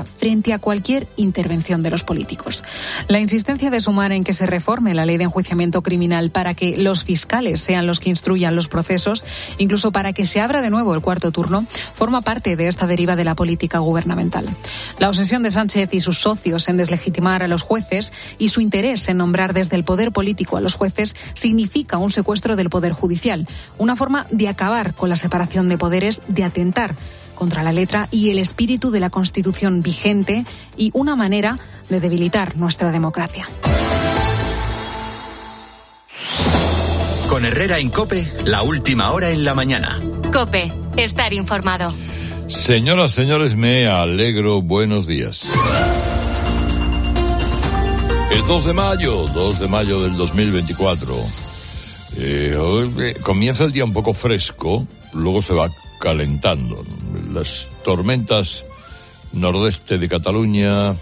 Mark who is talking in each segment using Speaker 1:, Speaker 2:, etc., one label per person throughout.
Speaker 1: defensa frente a cualquier intervención de los políticos. La insistencia de Sumar en que se reforme la ley de enjuiciamiento criminal para que los fiscales sean los que instruyan los procesos, incluso para que se abra de nuevo el cuarto turno, forma parte de esta deriva de la política gubernamental. La obsesión de Sánchez y sus socios en deslegitimar a los jueces y su interés en nombrar desde el poder político a los jueces significa un secuestro del poder judicial, una forma de acabar con la separación de poderes, de atentar contra la letra y el espíritu de la Constitución vigente y una manera de debilitar nuestra democracia.
Speaker 2: Con Herrera en COPE, la última hora en la mañana.
Speaker 3: COPE, estar informado.
Speaker 4: Señoras, señores, me alegro. Buenos días. Es 2 de mayo del 2024. Hoy comienza el día un poco fresco, luego se va calentando. Las tormentas nordeste de Cataluña,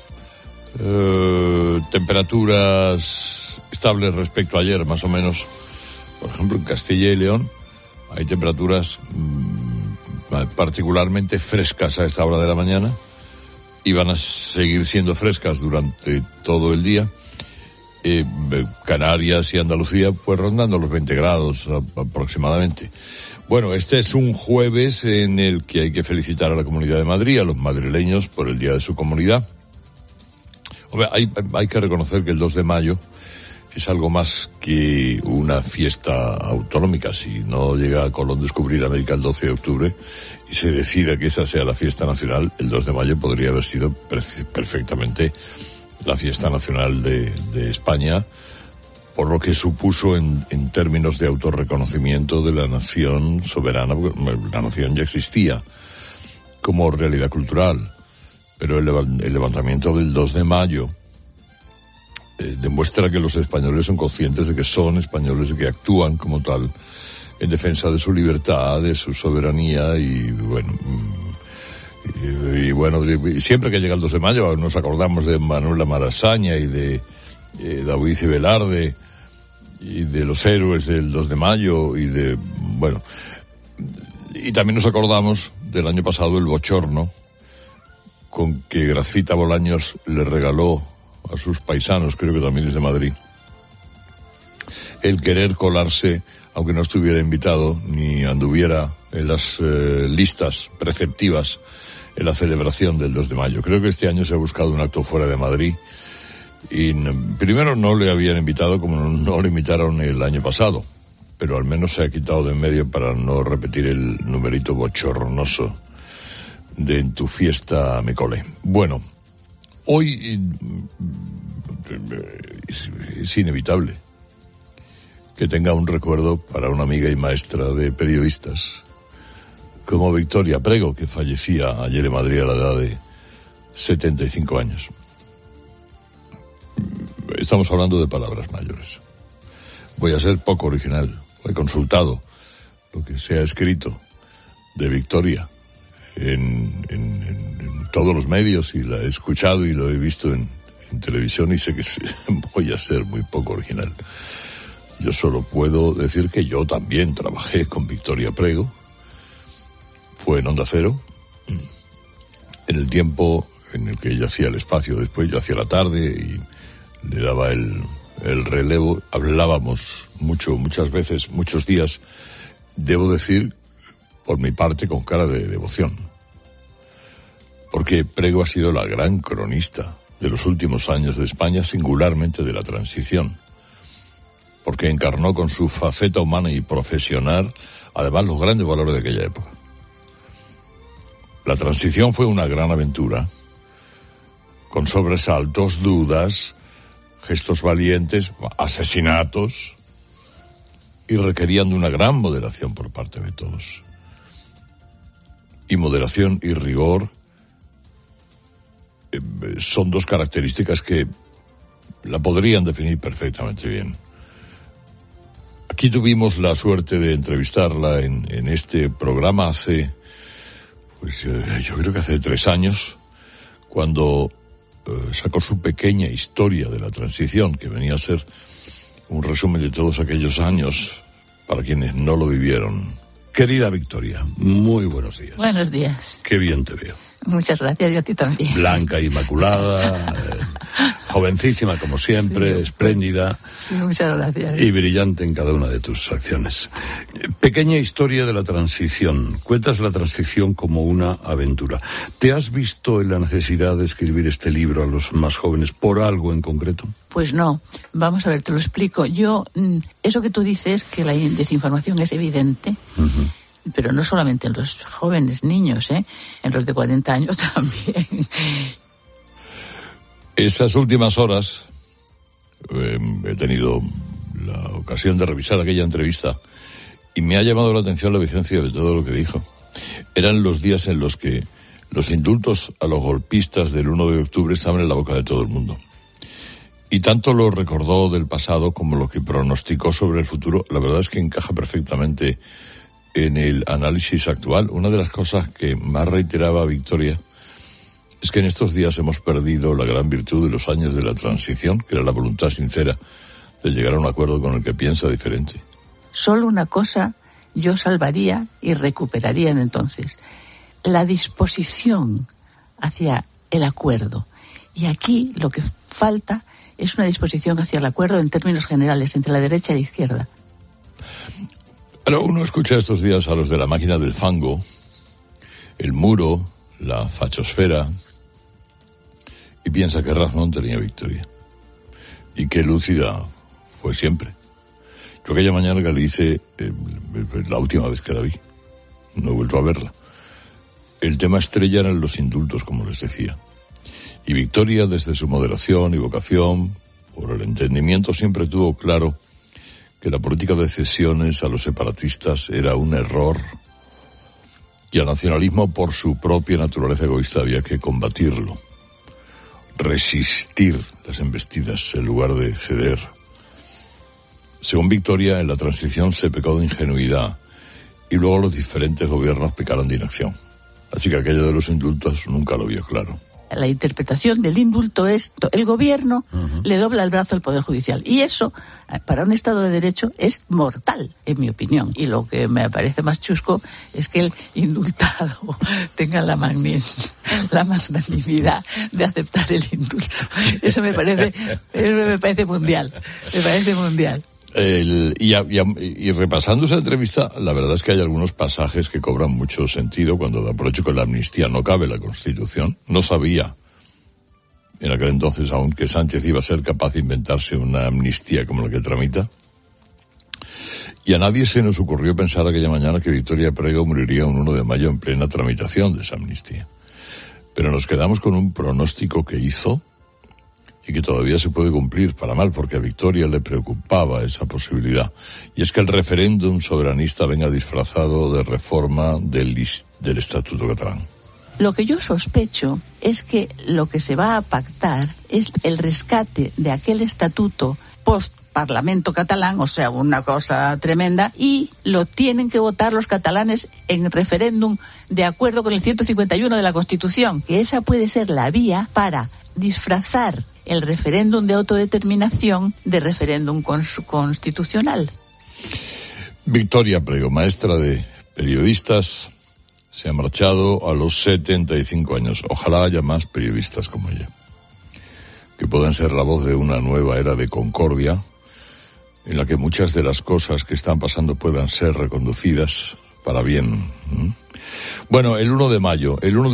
Speaker 4: temperaturas estables respecto a ayer, más o menos. Por ejemplo, en Castilla y León hay temperaturas particularmente frescas a esta hora de la mañana y van a seguir siendo frescas durante todo el día. Canarias y Andalucía pues rondando los 20 grados aproximadamente. Bueno, este es un jueves en el que hay que felicitar a la Comunidad de Madrid, a los madrileños por el día de su comunidad. Hombre, hay que reconocer que el 2 de mayo es algo más que una fiesta autonómica. Si no llega a Colón descubrir América el 12 de octubre y se decida que esa sea la fiesta nacional, el 2 de mayo podría haber sido perfectamente la fiesta nacional de España, por lo que supuso en términos de autorreconocimiento de la nación soberana, porque la nación ya existía como realidad cultural, pero el levantamiento del 2 de mayo demuestra que los españoles son conscientes de que son españoles y que actúan como tal en defensa de su libertad, de su soberanía y siempre que llega el 2 de mayo nos acordamos de Manuela Marasaña y de David y Velarde y de los héroes del 2 de mayo y también nos acordamos del año pasado el bochorno con que Gracita Bolaños le regaló a sus paisanos, creo que también es de Madrid, el querer colarse, aunque no estuviera invitado ni anduviera en las listas preceptivas en la celebración del 2 de mayo. Creo que este año se ha buscado un acto fuera de Madrid y primero no le habían invitado como no le invitaron el año pasado, pero al menos se ha quitado de en medio para no repetir el numerito bochornoso de En tu fiesta me colé. Bueno, hoy es inevitable que tenga un recuerdo para una amiga y maestra de periodistas como Victoria Prego, que fallecía ayer en Madrid a la edad de 75 años. Estamos hablando de palabras mayores. Voy a ser poco original. He consultado lo que se ha escrito de Victoria en todos los medios y la he escuchado y lo he visto en televisión y sé que voy a ser muy poco original. Yo solo puedo decir que yo también trabajé con Victoria Prego. Fue en Onda Cero, en el tiempo en el que ella hacía el espacio, después yo hacía la tarde y le daba el relevo. Hablábamos muchas veces, muchos días, debo decir, por mi parte, con cara de devoción. Porque Prego ha sido la gran cronista de los últimos años de España, singularmente de la transición. Porque encarnó con su faceta humana y profesional, además, los grandes valores de aquella época. La transición fue una gran aventura, con sobresaltos, dudas, gestos valientes, asesinatos, y requerían de una gran moderación por parte de todos. Y moderación y rigor son dos características que la podrían definir perfectamente bien. Aquí tuvimos la suerte de entrevistarla en este programa hace, yo creo que hace 3 años, cuando sacó su pequeña historia de la transición, que venía a ser un resumen de todos aquellos años para quienes no lo vivieron. Querida Victoria, muy buenos días.
Speaker 5: Buenos días.
Speaker 4: Qué bien te veo.
Speaker 5: Muchas gracias, yo a ti también.
Speaker 6: Blanca, inmaculada, jovencísima como siempre, sí, espléndida.
Speaker 5: Sí, muchas gracias.
Speaker 6: Y brillante en cada una de tus acciones. Pequeña historia de la transición. Cuentas la transición como una aventura. ¿Te has visto en la necesidad de escribir este libro a los más jóvenes por algo en concreto?
Speaker 5: Pues no. Vamos a ver, te lo explico. Yo, eso que tú dices, que la desinformación es evidente, pero no solamente en los jóvenes niños, en los de 40 años también.
Speaker 4: Esas últimas horas he tenido la ocasión de revisar aquella entrevista y me ha llamado la atención la vigencia de todo lo que dijo. Eran los días en los que los indultos a los golpistas del 1 de octubre estaban en la boca de todo el mundo. Y tanto lo recordó del pasado como lo que pronosticó sobre el futuro, la verdad es que encaja perfectamente en el análisis actual. Una de las cosas que más reiteraba Victoria es que en estos días hemos perdido la gran virtud de los años de la transición, que era la voluntad sincera de llegar a un acuerdo con el que piensa diferente.
Speaker 5: Solo una cosa yo salvaría y recuperaría entonces: la disposición hacia el acuerdo. Y aquí lo que falta es una disposición hacia el acuerdo en términos generales entre la derecha y la izquierda.
Speaker 4: Pero uno escucha estos días a los de la máquina del fango, el muro, la fachosfera, y piensa que razón tenía Victoria. Y qué lúcida fue siempre. Yo aquella mañana que le hice, la última vez que la vi, no he vuelto a verla. El tema estrella eran los indultos, como les decía. Y Victoria, desde su moderación y vocación por el entendimiento, siempre tuvo claro que la política de cesiones a los separatistas era un error y al nacionalismo, por su propia naturaleza egoísta, había que combatirlo, resistir las embestidas en lugar de ceder. Según Victoria, en la transición se pecó de ingenuidad y luego los diferentes gobiernos pecaron de inacción. Así que aquello de los indultos nunca lo vio claro.
Speaker 5: La interpretación del indulto es: el gobierno le dobla el brazo al Poder Judicial. Y eso, para un Estado de Derecho, es mortal, en mi opinión. Y lo que me parece más chusco es que el indultado tenga la magnanimidad de aceptar el indulto. Eso me parece mundial. Me parece mundial.
Speaker 4: Y repasando esa entrevista, la verdad es que hay algunos pasajes que cobran mucho sentido cuando da por hecho que la amnistía no cabe en la Constitución. No sabía en aquel entonces aún que Sánchez iba a ser capaz de inventarse una amnistía como la que tramita. Y a nadie se nos ocurrió pensar aquella mañana que Victoria Prego moriría un 1 de mayo en plena tramitación de esa amnistía. Pero nos quedamos con un pronóstico que hizo y que todavía se puede cumplir para mal, porque a Victoria le preocupaba esa posibilidad. Y es que el referéndum soberanista venga disfrazado de reforma del Estatuto Catalán.
Speaker 5: Lo que yo sospecho es que lo que se va a pactar es el rescate de aquel estatuto post-Parlamento catalán, o sea, una cosa tremenda, y lo tienen que votar los catalanes en referéndum de acuerdo con el 151 de la Constitución, que esa puede ser la vía para disfrazar el referéndum de autodeterminación de referéndum constitucional.
Speaker 4: Victoria Prego, maestra de periodistas, se ha marchado a los 75 años. Ojalá haya más periodistas como ella, que puedan ser la voz de una nueva era de concordia, en la que muchas de las cosas que están pasando puedan ser reconducidas para bien. Bueno, el 1 de mayo,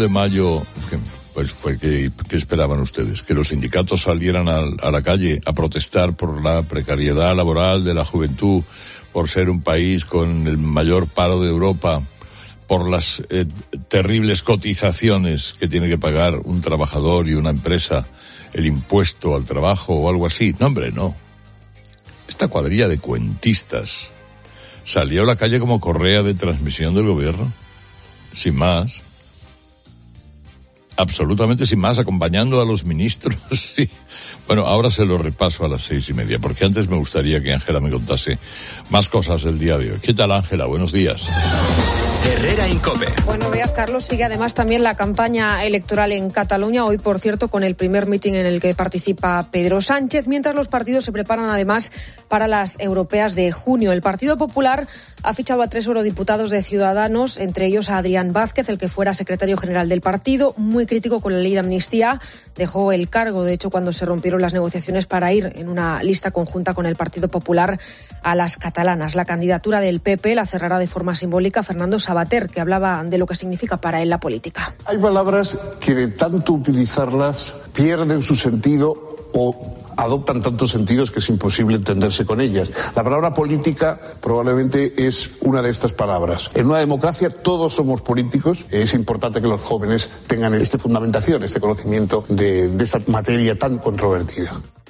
Speaker 4: pues fue que esperaban ustedes, que los sindicatos salieran a la calle a protestar por la precariedad laboral de la juventud, por ser un país con el mayor paro de Europa, por las terribles cotizaciones que tiene que pagar un trabajador y una empresa, el impuesto al trabajo o algo así. No, hombre, no. Esta cuadrilla de cuentistas salió a la calle como correa de transmisión del gobierno, sin más. Absolutamente sin más, acompañando a los ministros. Sí. Bueno, ahora se lo repaso a las 6:30, porque antes me gustaría que Ángela me contase más cosas del día de hoy. ¿Qué tal, Ángela? Buenos días.
Speaker 2: Herrera Incope.
Speaker 7: Buenos días, Carlos. Sigue además también la campaña electoral en Cataluña. Hoy, por cierto, con el primer mitin en el que participa Pedro Sánchez, mientras los partidos se preparan además para las europeas de junio. El Partido Popular ha fichado a 3 eurodiputados de Ciudadanos, entre ellos a Adrián Vázquez, el que fuera secretario general del partido, muy crítico con la ley de amnistía. Dejó el cargo, de hecho, cuando se rompieron las negociaciones para ir en una lista conjunta con el Partido Popular a las catalanas. La candidatura del PP la cerrará de forma simbólica Fernando Savater, que hablaba de lo que significa para él la política.
Speaker 8: Hay palabras que de tanto utilizarlas pierden su sentido o adoptan tantos sentidos que es imposible entenderse con ellas. La palabra política probablemente es una de estas palabras. En una democracia todos somos políticos. Es importante que los jóvenes tengan esta fundamentación, este conocimiento de esta materia tan controvertida.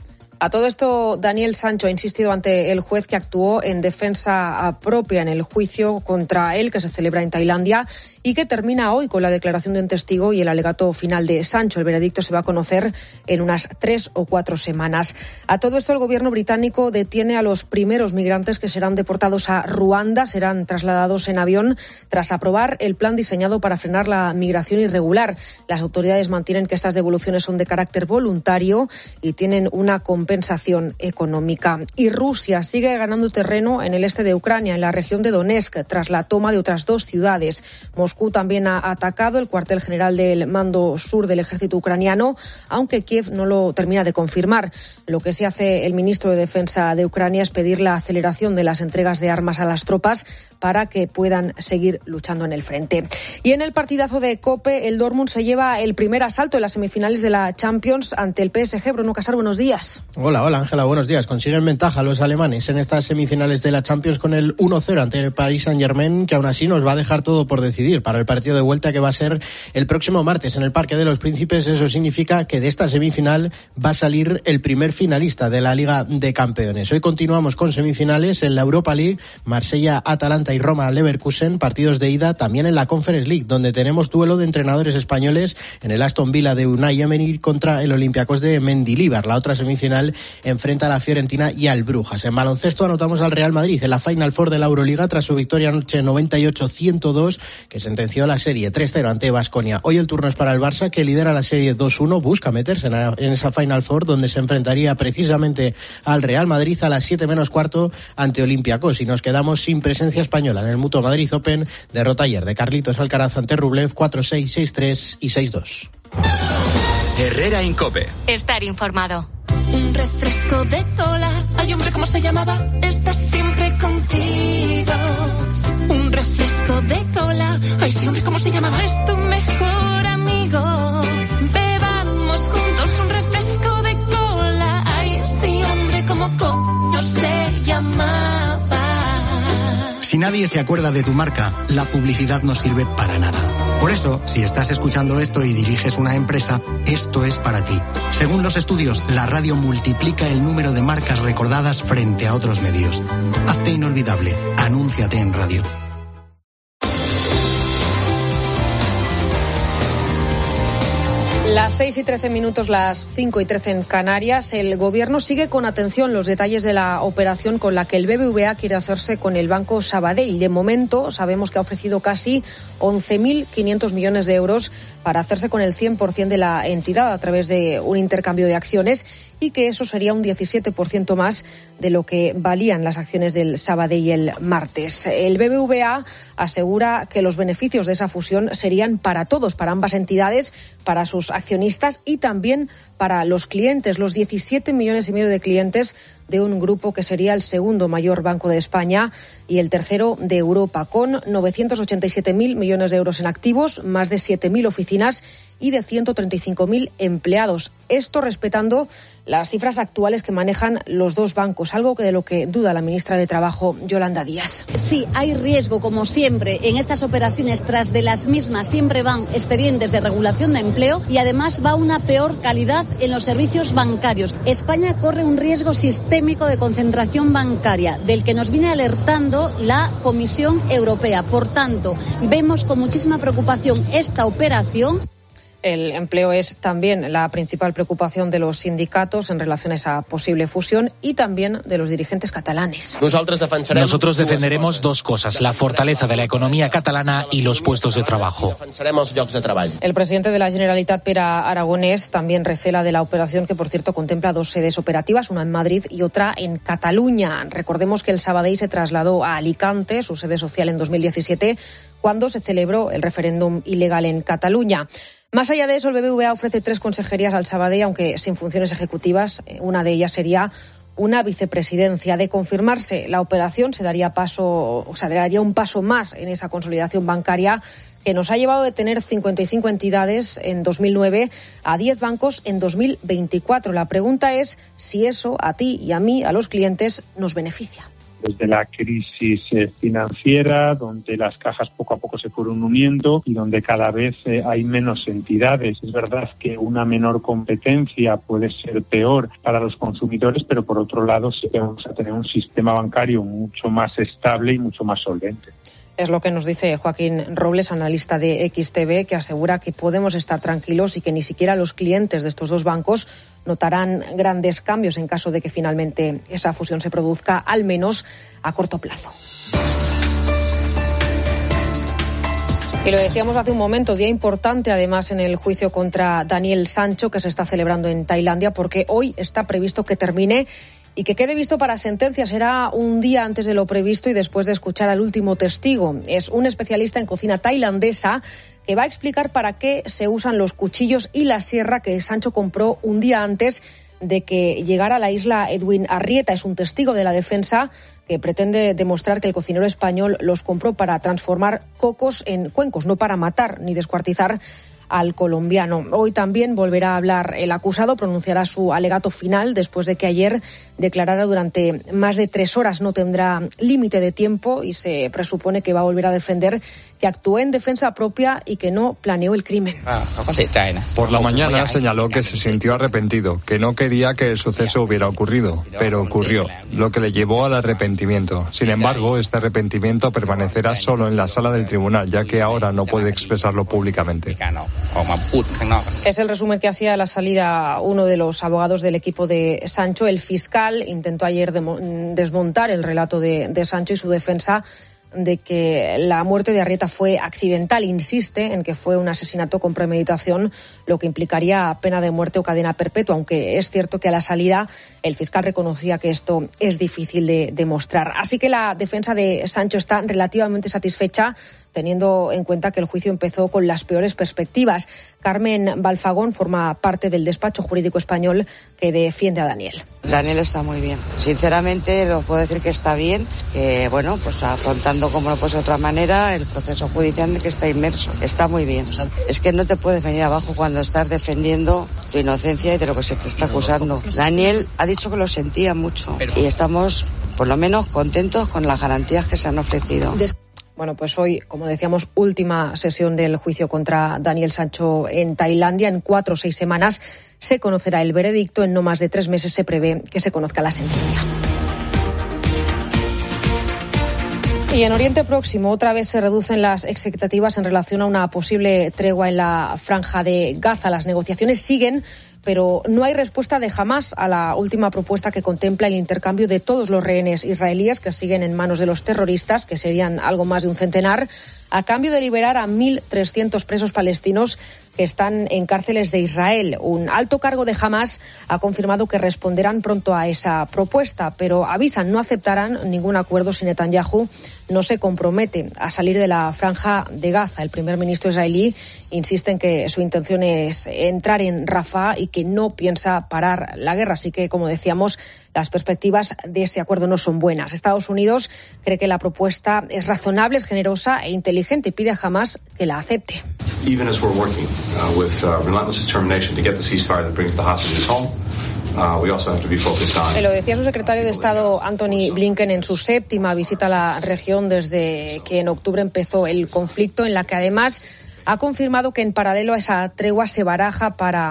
Speaker 7: A todo esto, Daniel Sancho ha insistido ante el juez que actuó en defensa propia en el juicio contra él, que se celebra en Tailandia y que termina hoy con la declaración de un testigo y el alegato final de Sancho. El veredicto se va a conocer en unas 3 o 4 semanas. A todo esto, el gobierno británico detiene a los primeros migrantes que serán deportados a Ruanda. Serán trasladados en avión tras aprobar el plan diseñado para frenar la migración irregular. Las autoridades mantienen que estas devoluciones son de carácter voluntario y tienen una compensación económica. Y Rusia sigue ganando terreno en el este de Ucrania, en la región de Donetsk, tras la toma de otras 2 ciudades. Moscú también ha atacado el cuartel general del mando sur del ejército ucraniano, aunque Kiev no lo termina de confirmar. Lo que sí hace el ministro de Defensa de Ucrania es pedir la aceleración de las entregas de armas a las tropas para que puedan seguir luchando en el frente. Y en el partidazo de COPE, el Dortmund se lleva el primer asalto en las semifinales de la Champions ante el PSG. Bruno Casar, buenos días.
Speaker 9: Hola Ángela, buenos días. Consiguen ventaja los alemanes en estas semifinales de la Champions con el 1-0 ante el Paris Saint-Germain, que aún así nos va a dejar todo por decidir para el partido de vuelta que va a ser el próximo martes en el Parque de los Príncipes. Eso significa que de esta semifinal va a salir el primer finalista de la Liga de Campeones. Hoy continuamos con semifinales en la Europa League, Marsella, Atalanta y Roma, Leverkusen, partidos de ida también en la Conference League, donde tenemos duelo de entrenadores españoles en el Aston Villa de Unai Emery contra el Olympiacos de Mendilibar. La otra semifinal enfrenta a la Fiorentina y al Brujas. En baloncesto anotamos al Real Madrid en la Final Four de la Euroliga tras su victoria anoche 98-102, que sentenció la serie 3-0 ante Baskonia. Hoy el turno es para el Barça, que lidera la serie 2-1, busca meterse en esa Final Four, donde se enfrentaría precisamente al Real Madrid a las 7 menos cuarto ante Olympiacos. Y nos quedamos sin presencia española en el Mutua Madrid Open. Derrota ayer de Carlitos Alcaraz ante Rublev 4-6, 6-3 y 6-2.
Speaker 2: Herrera Incope.
Speaker 3: Estar informado.
Speaker 10: Un refresco de cola. Ay, hombre, ¿cómo se llamaba? Está siempre contigo. Un refresco de cola. Ay, sí, hombre, ¿cómo se llamaba? Es tu mejor amigo. Bebamos juntos un refresco de cola. Ay, sí, hombre, ¿cómo coño se llamaba?
Speaker 11: Si nadie se acuerda de tu marca, la publicidad no sirve para nada. Por eso, si estás escuchando esto y diriges una empresa, esto es para ti. Según los estudios, la radio multiplica el número de marcas recordadas frente a otros medios. Hazte inolvidable. Anúnciate en radio.
Speaker 7: Las 6:13, las 5:13 en Canarias. El Gobierno sigue con atención los detalles de la operación con la que el BBVA quiere hacerse con el Banco Sabadell. De momento, sabemos que ha ofrecido casi 11.500 millones de euros para hacerse con el 100% de la entidad a través de un intercambio de acciones, y que eso sería un 17% más de lo que valían las acciones del Sabadell el martes. El BBVA asegura que los beneficios de esa fusión serían para todos, para ambas entidades, para sus accionistas y también para los clientes, los 17,5 millones de clientes de un grupo que sería el segundo mayor banco de España y el tercero de Europa, con 987.000 millones de euros en activos, más de 7.000 oficinas y de 135.000 empleados. Esto respetando las cifras actuales que manejan los dos bancos, algo de lo que duda la ministra de Trabajo, Yolanda Díaz.
Speaker 12: Sí, hay riesgo, como siempre, en estas operaciones. Tras de las mismas siempre van expedientes de regulación de empleo y además va una peor calidad en los servicios bancarios. España corre un riesgo sistémico de concentración bancaria, del que nos viene alertando la Comisión Europea. Por tanto, vemos con muchísima preocupación esta operación.
Speaker 7: El empleo es también la principal preocupación de los sindicatos en relación a esa posible fusión y también de los dirigentes catalanes.
Speaker 13: Nosotros defenderemos dos cosas, la fortaleza de la economía catalana y los puestos de trabajo.
Speaker 7: El presidente de la Generalitat, Pere Aragonès, también recela de la operación que, por cierto, contempla dos sedes operativas, una en Madrid y otra en Cataluña. Recordemos que el Sabadell se trasladó a Alicante, su sede social, en 2017, cuando se celebró el referéndum ilegal en Cataluña. Más allá de eso, el BBVA ofrece 3 consejerías al Sabadell, aunque sin funciones ejecutivas. Una de ellas sería una vicepresidencia. De confirmarse la operación, se daría un paso más en esa consolidación bancaria que nos ha llevado de tener 55 entidades en 2009 a 10 bancos en 2024. La pregunta es si eso a ti y a mí, a los clientes, nos beneficia.
Speaker 14: Desde la crisis financiera, donde las cajas poco a poco se fueron uniendo y donde cada vez hay menos entidades. Es verdad que una menor competencia puede ser peor para los consumidores, pero por otro lado sí que vamos a tener un sistema bancario mucho más estable y mucho más solvente.
Speaker 7: Es lo que nos dice Joaquín Robles, analista de XTB, que asegura que podemos estar tranquilos y que ni siquiera los clientes de estos dos bancos notarán grandes cambios en caso de que finalmente esa fusión se produzca, al menos a corto plazo. Y lo decíamos hace un momento, día importante además en el juicio contra Daniel Sancho, que se está celebrando en Tailandia, porque hoy está previsto que termine y que quede visto para sentencia. Será un día antes de lo previsto y después de escuchar al último testigo. Es un especialista en cocina tailandesa que va a explicar para qué se usan los cuchillos y la sierra que Sancho compró un día antes de que llegara a la isla Edwin Arrieta. Es un testigo de la defensa que pretende demostrar que el cocinero español los compró para transformar cocos en cuencos, no para matar ni descuartizar al colombiano. Hoy también volverá a hablar el acusado, pronunciará su alegato final después de que ayer declarara durante más de 3 horas. No tendrá límite de tiempo y se presupone que va a volver a defender que actuó en defensa propia y que no planeó el crimen.
Speaker 15: Por la mañana señaló que se sintió arrepentido, que no quería que el suceso hubiera ocurrido, pero ocurrió, lo que le llevó al arrepentimiento. Sin embargo, este arrepentimiento permanecerá solo en la sala del tribunal, ya que ahora no puede expresarlo públicamente.
Speaker 7: Es el resumen que hacía a la salida uno de los abogados del equipo de Sancho. El fiscal intentó ayer desmontar el relato de Sancho y su defensa de que la muerte de Arrieta fue accidental. Insiste en que fue un asesinato con premeditación, lo que implicaría pena de muerte o cadena perpetua, aunque es cierto que a la salida el fiscal reconocía que esto es difícil de demostrar. Así que la defensa de Sancho está relativamente satisfecha, teniendo en cuenta que el juicio empezó con las peores perspectivas. Carmen Balfagón forma parte del despacho jurídico español que defiende a Daniel.
Speaker 16: Daniel está muy bien. Sinceramente, lo puedo decir que está bien, que bueno, pues afrontando como no puede ser de otra manera el proceso judicial en el que está inmerso. Está muy bien. Es que no te puedes venir abajo cuando estás defendiendo tu inocencia y de lo que se te está acusando. Daniel ha dicho que lo sentía mucho y estamos, por lo menos, contentos con las garantías que se han ofrecido.
Speaker 7: Bueno, pues hoy, como decíamos, última sesión del juicio contra Daniel Sancho en Tailandia. En 4 o 6 semanas se conocerá el veredicto. En no más de 3 meses se prevé que se conozca la sentencia. Y en Oriente Próximo otra vez se reducen las expectativas en relación a una posible tregua en la Franja de Gaza. Las negociaciones siguen, pero no hay respuesta de Hamás a la última propuesta que contempla el intercambio de todos los rehenes israelíes que siguen en manos de los terroristas, que serían algo más de un centenar, a cambio de liberar a 1.300 presos palestinos que están en cárceles de Israel. Un alto cargo de Hamás ha confirmado que responderán pronto a esa propuesta, pero avisan no aceptarán ningún acuerdo si Netanyahu no se compromete a salir de la Franja de Gaza. El primer ministro israelí insiste en que su intención es entrar en Rafah y que no piensa parar la guerra. Así que, como decíamos, las perspectivas de ese acuerdo no son buenas. Estados Unidos cree que la propuesta es razonable, es generosa e inteligente y pide a Hamás que la acepte.
Speaker 17: Even as we're working with relentless determination to get the ceasefire that brings the hostages home, we also have to be focused on.
Speaker 7: Lo decía su secretario de Estado Anthony Blinken en su 7ª visita a la región desde que en octubre empezó el conflicto, en la que además ha confirmado que en paralelo a esa tregua se barajan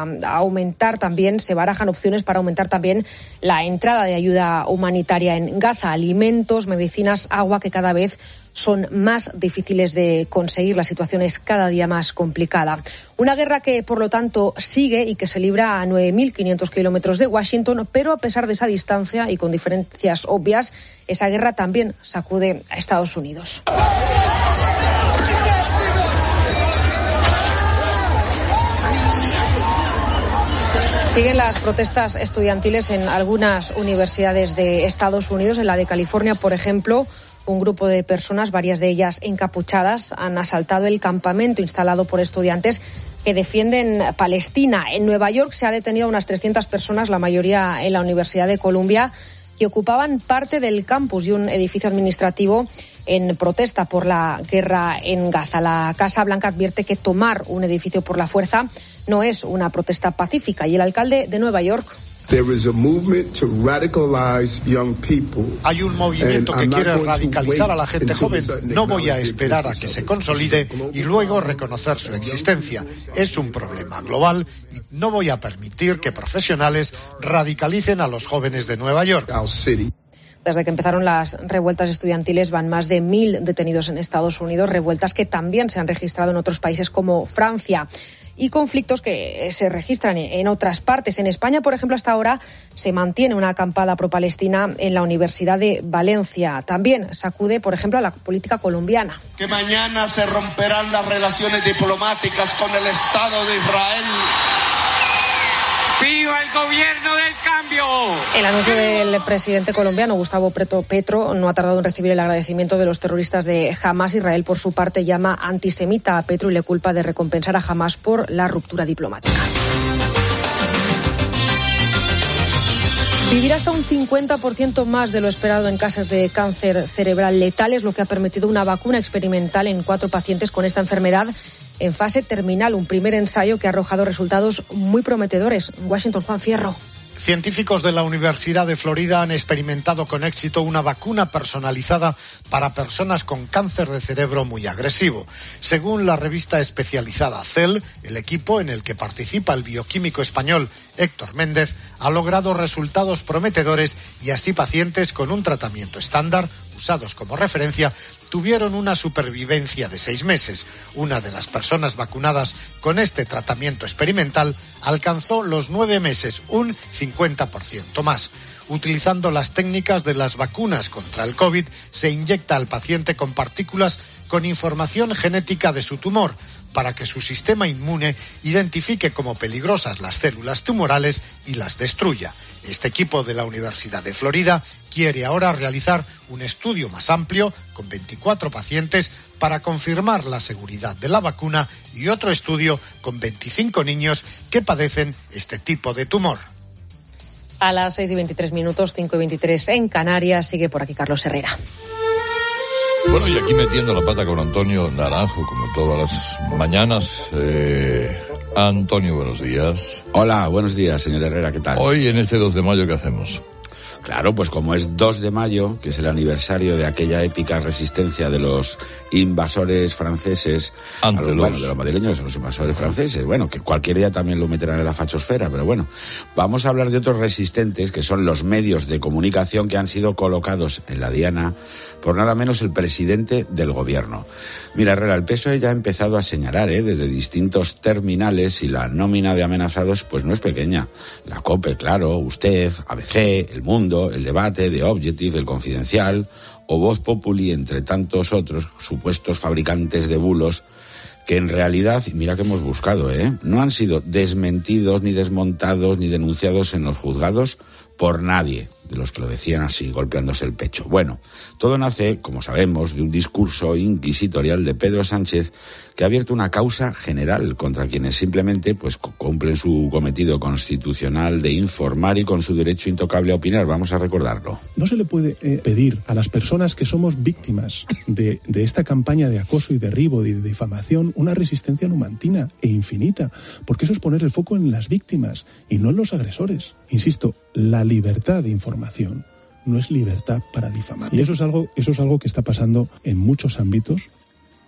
Speaker 7: opciones para aumentar también la entrada de ayuda humanitaria en Gaza, alimentos, medicinas, agua, que cada vez son más difíciles de conseguir. La situación es cada día más complicada. Una guerra que, por lo tanto, sigue y que se libra a 9.500 kilómetros de Washington, pero a pesar de esa distancia y con diferencias obvias, esa guerra también sacude a Estados Unidos. Siguen las protestas estudiantiles en algunas universidades de Estados Unidos. En la de California, por ejemplo, un grupo de personas, varias de ellas encapuchadas, han asaltado el campamento instalado por estudiantes que defienden Palestina. En Nueva York se ha detenido a unas 300 personas, la mayoría en la Universidad de Columbia, que ocupaban parte del campus y un edificio administrativo en protesta por la guerra en Gaza. La Casa Blanca advierte que tomar un edificio por la fuerza no es una protesta pacífica, y el alcalde de Nueva York...
Speaker 18: Hay un movimiento que quiere radicalizar a la gente joven. No voy a esperar a que se consolide y luego reconocer su existencia. Es un problema global y no voy a permitir que profesionales radicalicen a los jóvenes de Nueva York.
Speaker 7: Desde que empezaron las revueltas estudiantiles van más de 1.000 detenidos en Estados Unidos, revueltas que también se han registrado en otros países como Francia, y conflictos que se registran en otras partes. En España, por ejemplo, hasta ahora se mantiene una acampada pro-palestina en la Universidad de Valencia. También sacude, por ejemplo, a la política colombiana.
Speaker 19: Que mañana se romperán las relaciones diplomáticas con el Estado de Israel. ¡Viva el gobierno del cambio!
Speaker 7: El anuncio del presidente colombiano Gustavo Petro no ha tardado en recibir el agradecimiento de los terroristas de Hamas. Israel, por su parte, llama antisemita a Petro y le culpa de recompensar a Hamas por la ruptura diplomática. Vivir hasta un 50% más de lo esperado en casos de cáncer cerebral letal es lo que ha permitido una vacuna experimental en 4 pacientes con esta enfermedad en fase terminal, un primer ensayo que ha arrojado resultados muy prometedores. Washington, Juan Fierro.
Speaker 18: Científicos de la Universidad de Florida han experimentado con éxito una vacuna personalizada para personas con cáncer de cerebro muy agresivo. Según la revista especializada Cell, el equipo en el que participa el bioquímico español Héctor Méndez ha logrado resultados prometedores y así pacientes con un tratamiento estándar, usados como referencia, tuvieron una supervivencia de 6 meses. Una de las personas vacunadas con este tratamiento experimental alcanzó los 9 meses, un 50% más. Utilizando las técnicas de las vacunas contra el COVID, se inyecta al paciente con partículas con información genética de su tumor, para que su sistema inmune identifique como peligrosas las células tumorales y las destruya. Este equipo de la Universidad de Florida quiere ahora realizar un estudio más amplio con 24 pacientes para confirmar la seguridad de la vacuna y otro estudio con 25 niños que padecen este tipo de tumor.
Speaker 7: A las 6:23, 5:23 en Canarias. Sigue por aquí Carlos Herrera.
Speaker 4: Bueno, y aquí metiendo la pata con Antonio Naranjo, como todas las mañanas. Antonio, buenos días.
Speaker 20: Hola, buenos días, señor Herrera, ¿qué tal?
Speaker 4: Hoy, en este 2 de mayo, ¿qué hacemos?
Speaker 20: Claro, pues como es 2 de mayo, que es el aniversario de aquella épica resistencia de los invasores franceses, de los madrileños, a los invasores franceses, bueno, que cualquier día también lo meterán en la fachosfera, pero bueno, vamos a hablar de otros resistentes, que son los medios de comunicación que han sido colocados en la diana por nada menos el presidente del gobierno. Mira, Herrera, el PSOE ya ha empezado a señalar, desde distintos terminales, y la nómina de amenazados pues no es pequeña. La COPE, claro, usted, ABC, El Mundo, El Debate, The Objective, El Confidencial o Voz Populi, entre tantos otros supuestos fabricantes de bulos que en realidad, mira que hemos buscado, no han sido desmentidos, ni desmontados, ni denunciados en los juzgados por nadie de los que lo decían así, golpeándose el pecho. Bueno, todo nace, como sabemos, de un discurso inquisitorial de Pedro Sánchez que ha abierto una causa general contra quienes simplemente pues cumplen su cometido constitucional de informar y con su derecho intocable a opinar. Vamos a recordarlo.
Speaker 21: No se le puede pedir a las personas que somos víctimas de esta campaña de acoso y derribo y de difamación una resistencia numantina e infinita, porque eso es poner el foco en las víctimas y no en los agresores. Insisto, la libertad de información no es libertad para difamar. Y eso es algo que está pasando en muchos ámbitos.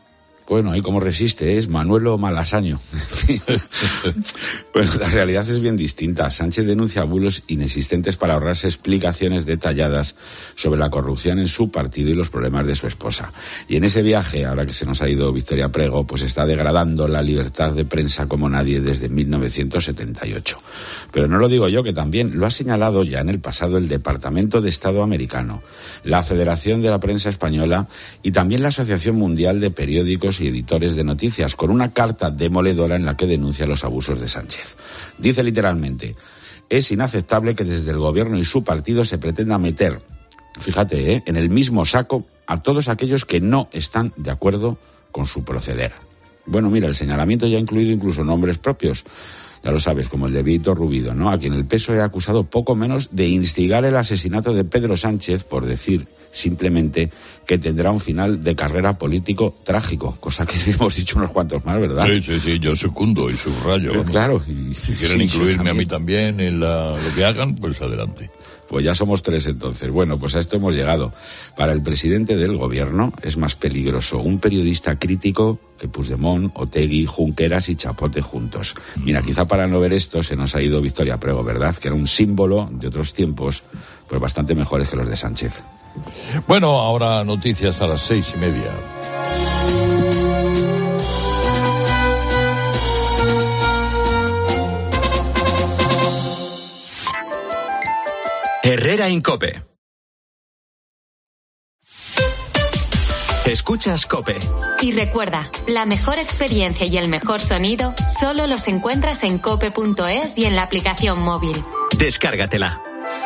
Speaker 20: Bueno, ahí como resiste, es Manuelo Malasaño. Bueno, la realidad es bien distinta. Sánchez denuncia bulos inexistentes para ahorrarse explicaciones detalladas sobre la corrupción en su partido y los problemas de su esposa. Y en ese viaje, ahora que se nos ha ido Victoria Prego, pues está degradando la libertad de prensa como nadie desde 1978. Pero no lo digo yo, que también lo ha señalado ya en el pasado el Departamento de Estado americano, la Federación de la Prensa Española y también la Asociación Mundial de Periódicos y Editores de Noticias, con una carta demoledora en la que denuncia los abusos de Sánchez. Dice literalmente: es inaceptable que desde el gobierno y su partido se pretenda meter, fíjate, en el mismo saco a todos aquellos que no están de acuerdo con su proceder. Bueno, mira, el señalamiento ya ha incluido incluso nombres propios. Ya lo sabes, como el de Víctor Rubido, ¿no? A quien el PSOE ha acusado poco menos de instigar el asesinato de Pedro Sánchez, por decir simplemente que tendrá un final de carrera político trágico, cosa que hemos dicho unos cuantos más, ¿verdad?
Speaker 4: Sí, yo secundo y subrayo.
Speaker 20: Claro.
Speaker 4: Si quieren incluirme a mí también en lo que hagan, pues adelante.
Speaker 20: Pues ya somos 3 entonces. Bueno, pues a esto hemos llegado. Para el presidente del gobierno es más peligroso un periodista crítico que Puigdemont, Otegi, Junqueras y Chapote juntos. Mira, quizá para no ver esto se nos ha ido Victoria Prego, ¿verdad? Que era un símbolo de otros tiempos, pues bastante mejores que los de Sánchez.
Speaker 4: Bueno, ahora noticias a las 6:30.
Speaker 2: Herrera en COPE. Escuchas COPE.
Speaker 3: Y recuerda, la mejor experiencia y el mejor sonido solo los encuentras en cope.es y en la aplicación móvil.
Speaker 2: Descárgatela.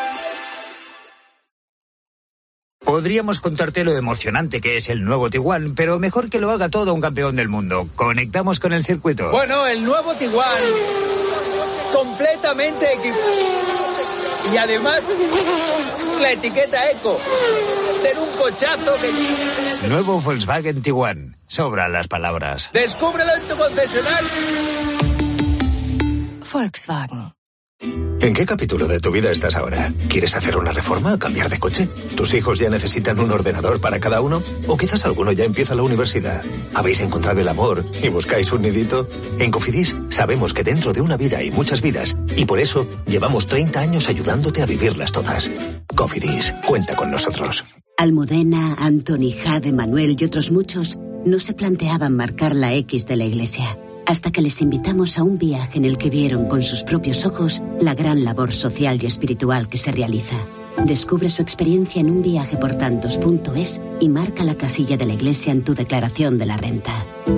Speaker 1: Podríamos contarte lo emocionante que es el nuevo Tiguan, pero mejor que lo haga todo un campeón del mundo. Conectamos con el circuito.
Speaker 22: Bueno, el nuevo Tiguan, completamente equipado. Y además, la etiqueta eco. Tener un cochazo que...
Speaker 1: Nuevo Volkswagen Tiguan. Sobran las palabras.
Speaker 22: Descúbrelo en tu concesionario.
Speaker 23: Volkswagen.
Speaker 24: ¿En qué capítulo de tu vida estás ahora? ¿Quieres hacer una reforma o cambiar de coche? ¿Tus hijos ya necesitan un ordenador para cada uno? ¿O quizás alguno ya empieza la universidad? ¿Habéis encontrado el amor y buscáis un nidito? En Cofidis sabemos que dentro de una vida hay muchas vidas y por eso llevamos 30 años ayudándote a vivirlas todas. Cofidis, cuenta con nosotros.
Speaker 25: Almudena, Antoni, Jade, Manuel y otros muchos no se planteaban marcar la X de la iglesia, hasta que les invitamos a un viaje en el que vieron con sus propios ojos la gran labor social y espiritual que se realiza. Descubre su experiencia en unviajeportantos.es y marca la casilla de la iglesia en tu declaración de la renta.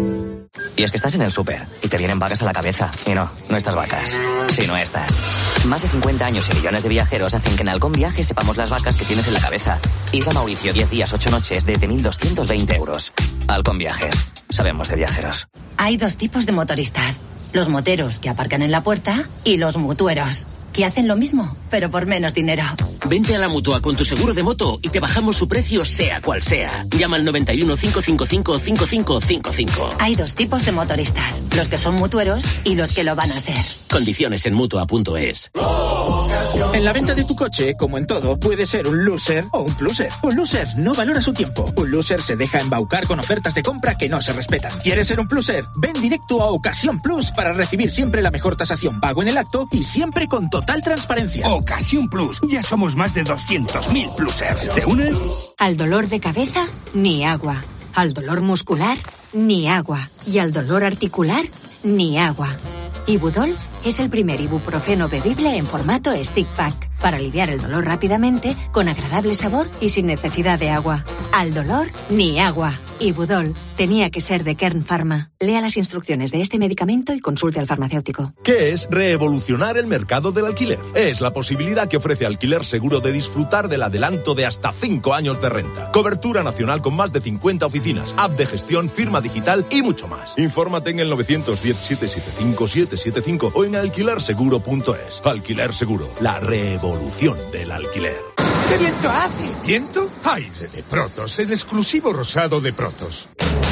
Speaker 26: Y es que estás en el súper y te vienen vacas a la cabeza. Y no estas vacas, sino estas. Más de 50 años y millones de viajeros hacen que en Halcón Viajes sepamos las vacas que tienes en la cabeza. Isla Mauricio, 10 días, 8 noches, desde 1.220 euros. Halcón Viajes. Sabemos de viajeros.
Speaker 23: Hay 2 tipos de motoristas. Los moteros, que aparcan en la puerta, y los mutueros, que hacen lo mismo, pero por menos dinero.
Speaker 27: Vente a la Mutua con tu seguro de moto y te bajamos su precio sea cual sea. Llama al 91 555 5555.
Speaker 23: Hay 2 tipos de motoristas, los que son mutueros y los que lo van a ser.
Speaker 27: Condiciones en Mutua.es.
Speaker 28: En la venta de tu coche, como en todo, puede ser un loser o un pluser. Un loser no valora su tiempo. Un loser se deja embaucar con ofertas de compra que no se respetan. ¿Quieres ser un pluser? Ven directo a Ocasión Plus para recibir siempre la mejor tasación pago en el acto y siempre con total transparencia.
Speaker 29: Ocasión Plus. Ya somos más de 200.000 plusers. ¿Te unes?
Speaker 23: Al dolor de cabeza, ni agua. Al dolor muscular, ni agua. Y al dolor articular, ni agua. Ibudol es el primer ibuprofeno bebible en formato stick pack para aliviar el dolor rápidamente, con agradable sabor y sin necesidad de agua. Al dolor, ni agua. Ibudol tenía que ser de Kern Pharma. Lea las instrucciones de este medicamento y consulte al farmacéutico.
Speaker 30: ¿Qué es revolucionar el mercado del alquiler? Es la posibilidad que ofrece Alquiler Seguro de disfrutar del adelanto de hasta 5 años de renta. Cobertura nacional con más de 50 oficinas, app de gestión, firma digital y mucho más. Infórmate en el 910-775-775 o en alquilerseguro.es. Alquiler Seguro, la revolución del alquiler.
Speaker 29: ¡Qué viento hace! ¿Viento? Aire de Protos, el exclusivo rosado de Protos.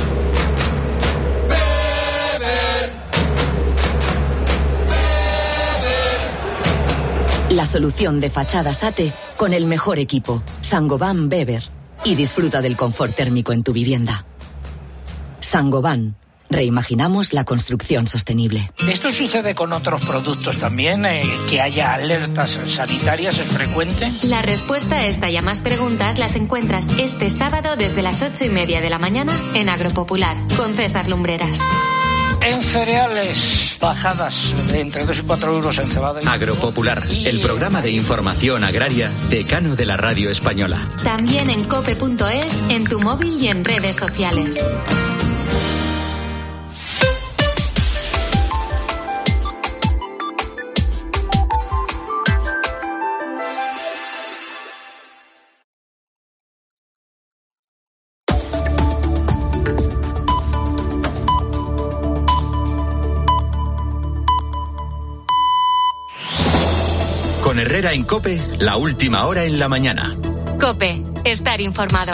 Speaker 23: La solución de fachadas ATE con el mejor equipo, Saint-Gobain Weber. Y disfruta del confort térmico en tu vivienda.
Speaker 5: Saint-Gobain. Reimaginamos la construcción sostenible.
Speaker 6: ¿Esto sucede con otros productos también? ¿Que haya alertas sanitarias es frecuente?
Speaker 3: La respuesta a esta y a más preguntas las encuentras este sábado desde las 8:30 de la mañana en Agropopular, con César Lumbreras.
Speaker 6: En cereales, bajadas de entre 2 y 4 euros en cebada.
Speaker 2: Agropopular, el programa de información agraria decano de la radio española.
Speaker 3: También en cope.es, en tu móvil y en redes sociales.
Speaker 2: Con Herrera en COPE, la última hora en la mañana.
Speaker 3: COPE, estar informado.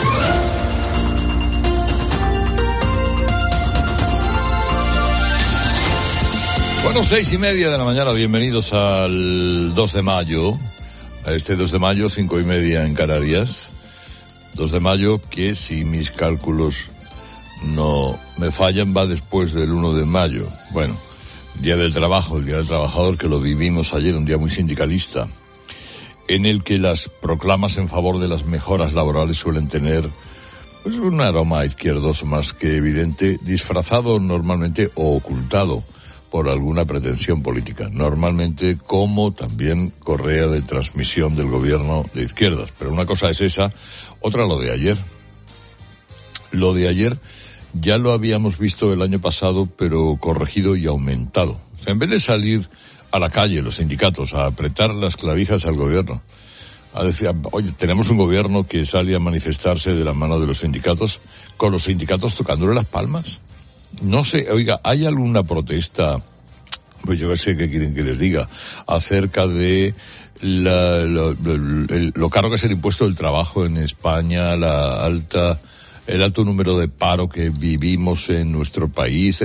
Speaker 4: Bueno, 6:30 de la mañana, bienvenidos al 2 de mayo, a este 2 de mayo, 5:30 en Canarias. 2 de mayo que, si mis cálculos no me fallan, va después del 1 de mayo. Bueno, Día del Trabajo, el Día del Trabajador, que lo vivimos ayer, un día muy sindicalista, en el que las proclamas en favor de las mejoras laborales suelen tener pues un aroma izquierdoso más que evidente, disfrazado normalmente o ocultado por alguna pretensión política, normalmente como también correa de transmisión del gobierno de izquierdas. Pero una cosa es esa, otra lo de ayer. Lo de ayer ya lo habíamos visto el año pasado, pero corregido y aumentado. O sea, en vez de salir a la calle los sindicatos a apretar las clavijas al gobierno, a decir, oye, tenemos un gobierno que sale a manifestarse de la mano de los sindicatos, con los sindicatos tocándole las palmas. No sé, oiga, ¿hay alguna protesta, pues yo sé qué quieren que les diga, acerca de lo caro que es el impuesto del trabajo en España, el alto número de paro que vivimos en nuestro país?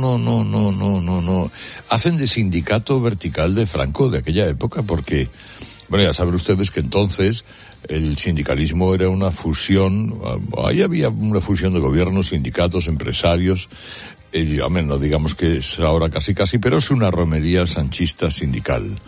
Speaker 4: No. Hacen de sindicato vertical de Franco de aquella época, porque, bueno, ya saben ustedes que entonces el sindicalismo era una fusión, ahí había una fusión de gobiernos, sindicatos, empresarios, no digamos que es ahora casi, pero es una romería sanchista sindical,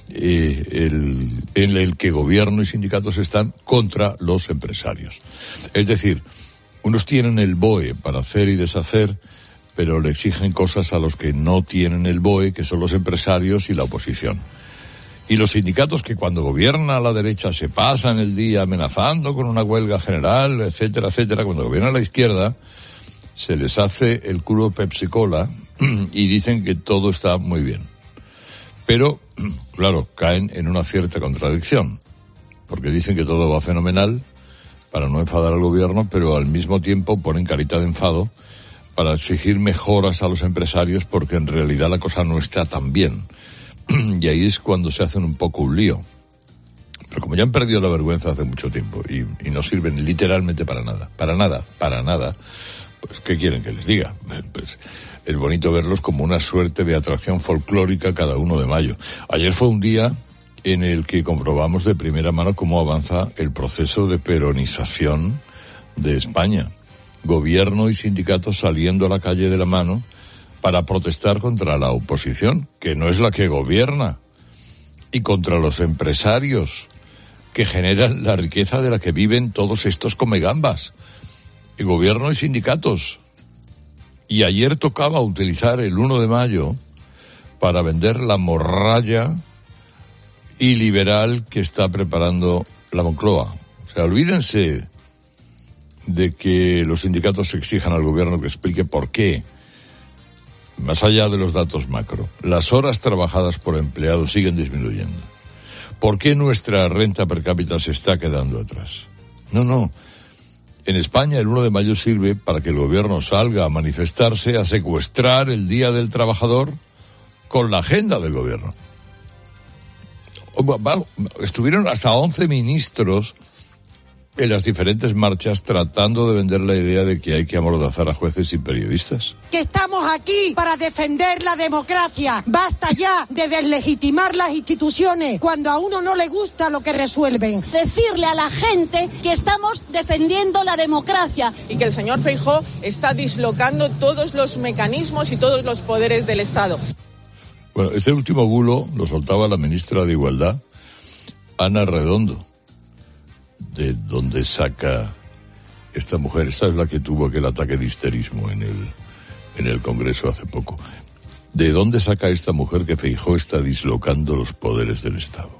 Speaker 4: en el que gobierno y sindicatos están contra los empresarios. Es decir, unos tienen el BOE para hacer y deshacer, pero le exigen cosas a los que no tienen el BOE, que son los empresarios y la oposición. Y los sindicatos, que cuando gobierna la derecha se pasan el día amenazando con una huelga general, etcétera, cuando gobierna la izquierda se les hace el culo Pepsi Cola y dicen que todo está muy bien. Pero, claro, caen en una cierta contradicción, porque dicen que todo va fenomenal para no enfadar al gobierno, pero al mismo tiempo ponen carita de enfado para exigir mejoras a los empresarios, porque en realidad la cosa no está tan bien. Y ahí es cuando se hacen un poco un lío. Pero como ya han perdido la vergüenza hace mucho tiempo y no sirven literalmente para nada, pues ¿qué quieren que les diga? Pues es bonito verlos como una suerte de atracción folclórica cada 1 de mayo. Ayer fue un día en el que comprobamos de primera mano cómo avanza el proceso de peronización de España. Gobierno y sindicatos saliendo a la calle de la mano para protestar contra la oposición, que no es la que gobierna, y contra los empresarios que generan la riqueza de la que viven todos estos comegambas. El gobierno y sindicatos. Y ayer tocaba utilizar el 1 de mayo para vender la morralla y liberal que está preparando la Moncloa. O sea, olvídense de que los sindicatos exijan al gobierno que explique por qué, más allá de los datos macro, las horas trabajadas por empleado siguen disminuyendo. ¿Por qué nuestra renta per cápita se está quedando atrás? No. En España el 1 de mayo sirve para que el gobierno salga a manifestarse, a secuestrar el Día del Trabajador con la agenda del gobierno. Estuvieron hasta 11 ministros en las diferentes marchas tratando de vender la idea de que hay que amordazar a jueces y periodistas.
Speaker 8: Que estamos aquí para defender la democracia. Basta ya de deslegitimar las instituciones cuando a uno no le gusta lo que resuelven.
Speaker 9: Decirle a la gente que estamos defendiendo la democracia.
Speaker 10: Y que el señor Feijóo está dislocando todos los mecanismos y todos los poderes del Estado.
Speaker 4: Bueno, este último bulo lo soltaba la ministra de Igualdad, Ana Redondo. ¿De dónde saca esta mujer? Esta es la que tuvo aquel ataque de histerismo en el Congreso hace poco. ¿De dónde saca esta mujer que Feijóo está dislocando los poderes del Estado?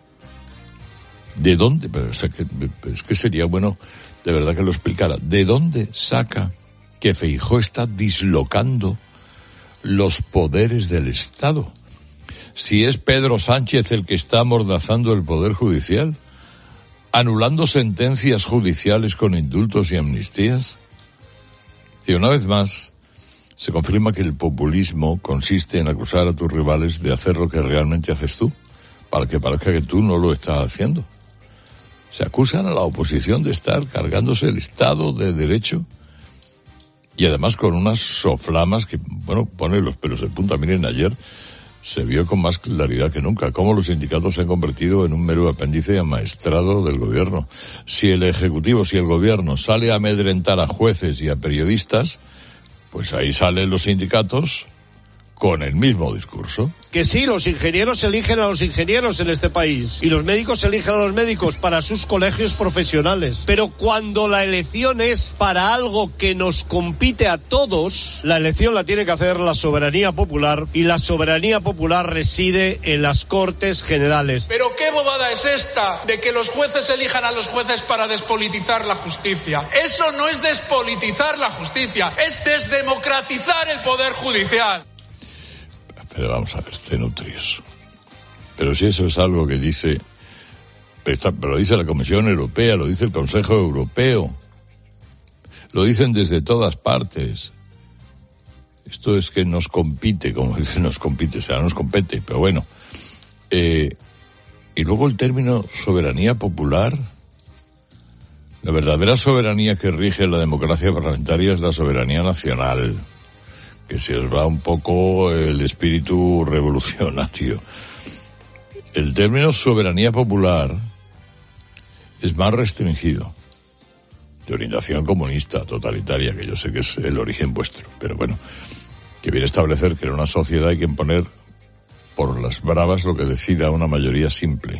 Speaker 4: ¿De dónde? Pero, es que sería bueno de verdad que lo explicara. ¿De dónde saca que Feijóo está dislocando los poderes del Estado? Si es Pedro Sánchez el que está amordazando el Poder Judicial, anulando sentencias judiciales con indultos y amnistías. Y una vez más, se confirma que el populismo consiste en acusar a tus rivales de hacer lo que realmente haces tú, para que parezca que tú no lo estás haciendo. Se acusan a la oposición de estar cargándose el Estado de Derecho y además con unas soflamas que, bueno, pone los pelos de punta. Miren, ayer se vio con más claridad que nunca cómo los sindicatos se han convertido en un mero apéndice amaestrado del gobierno. Si el gobierno sale a amedrentar a jueces y a periodistas, pues ahí salen los sindicatos con el mismo discurso.
Speaker 11: Que sí, los ingenieros eligen a los ingenieros en este país y los médicos eligen a los médicos para sus colegios profesionales. Pero cuando la elección es para algo que nos compite a todos, la elección la tiene que hacer la soberanía popular, y la soberanía popular reside en las Cortes Generales.
Speaker 12: Pero qué bobada es esta de que los jueces elijan a los jueces para despolitizar la justicia. Eso no es despolitizar la justicia, es desdemocratizar el poder judicial.
Speaker 4: Pero vamos a ver, cenutrios. Pero si eso es algo que dice, pero lo dice la Comisión Europea, lo dice el Consejo Europeo, lo dicen desde todas partes. Esto es que nos compite, como es que nos compite, o sea, nos compete, pero bueno. Y luego el término soberanía popular. La verdadera soberanía que rige la democracia parlamentaria es la soberanía nacional, que se os va un poco el espíritu revolucionario. El término soberanía popular es más restringido, de orientación comunista, totalitaria, que yo sé que es el origen vuestro, pero bueno, que viene a establecer que en una sociedad hay que imponer por las bravas lo que decida una mayoría simple,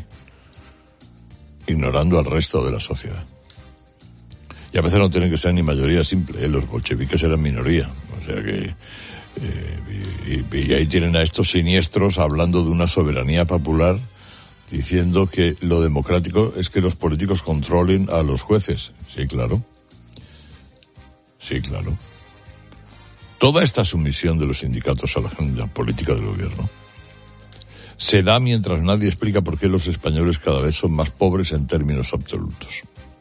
Speaker 4: ignorando al resto de la sociedad. Y a veces no tienen que ser ni mayoría simple, los bolcheviques eran minoría, o sea que y ahí tienen a estos siniestros hablando de una soberanía popular, diciendo que lo democrático es que los políticos controlen a los jueces. Sí, claro. Sí, claro. Toda esta sumisión de los sindicatos a la agenda política del gobierno se da mientras nadie explica por qué los españoles cada vez son más pobres en términos absolutos.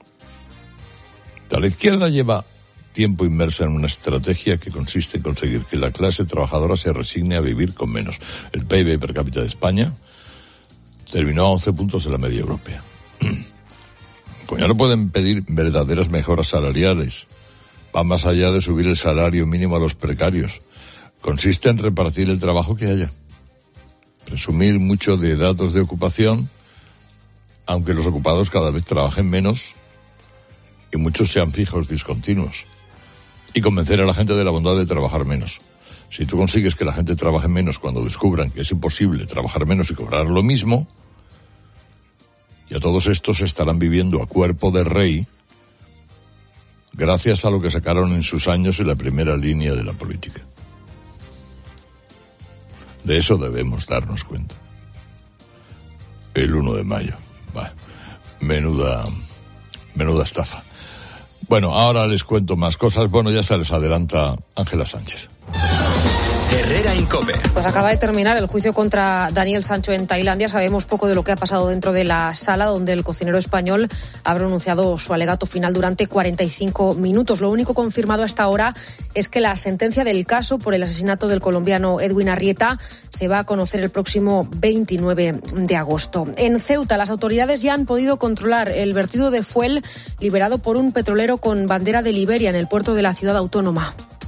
Speaker 4: La izquierda lleva tiempo inmersa en una estrategia que consiste en conseguir que la clase trabajadora se resigne a vivir con menos. El PIB per cápita de España terminó a 11 puntos de la media europea. Pues ya no pueden pedir verdaderas mejoras salariales. Va más allá de subir el salario mínimo a los precarios. Consiste en repartir el trabajo que haya. Presumir mucho de datos de ocupación, aunque los ocupados cada vez trabajen menos y muchos sean fijos discontinuos. Y convencer a la gente de la bondad de trabajar menos. Si tú consigues que la gente trabaje menos cuando descubran que es imposible trabajar menos y cobrar lo mismo, ya todos estos estarán viviendo a cuerpo de rey gracias a lo que sacaron en sus años en la primera línea de la política. De eso debemos darnos cuenta. El 1 de mayo. Menuda estafa. Bueno, ahora les cuento más cosas. Bueno, ya se les adelanta Ángela Sánchez.
Speaker 2: Herrera Incope.
Speaker 7: Pues acaba de terminar el juicio contra Daniel Sancho en Tailandia. Sabemos poco de lo que ha pasado dentro de la sala, donde el cocinero español ha pronunciado su alegato final durante 45 minutos. Lo único confirmado hasta ahora es que la sentencia del caso por el asesinato del colombiano Edwin Arrieta se va a conocer el próximo 29 de agosto. En Ceuta, las autoridades ya han podido controlar el vertido de fuel liberado por un petrolero con bandera de Liberia en el puerto de la ciudad autónoma.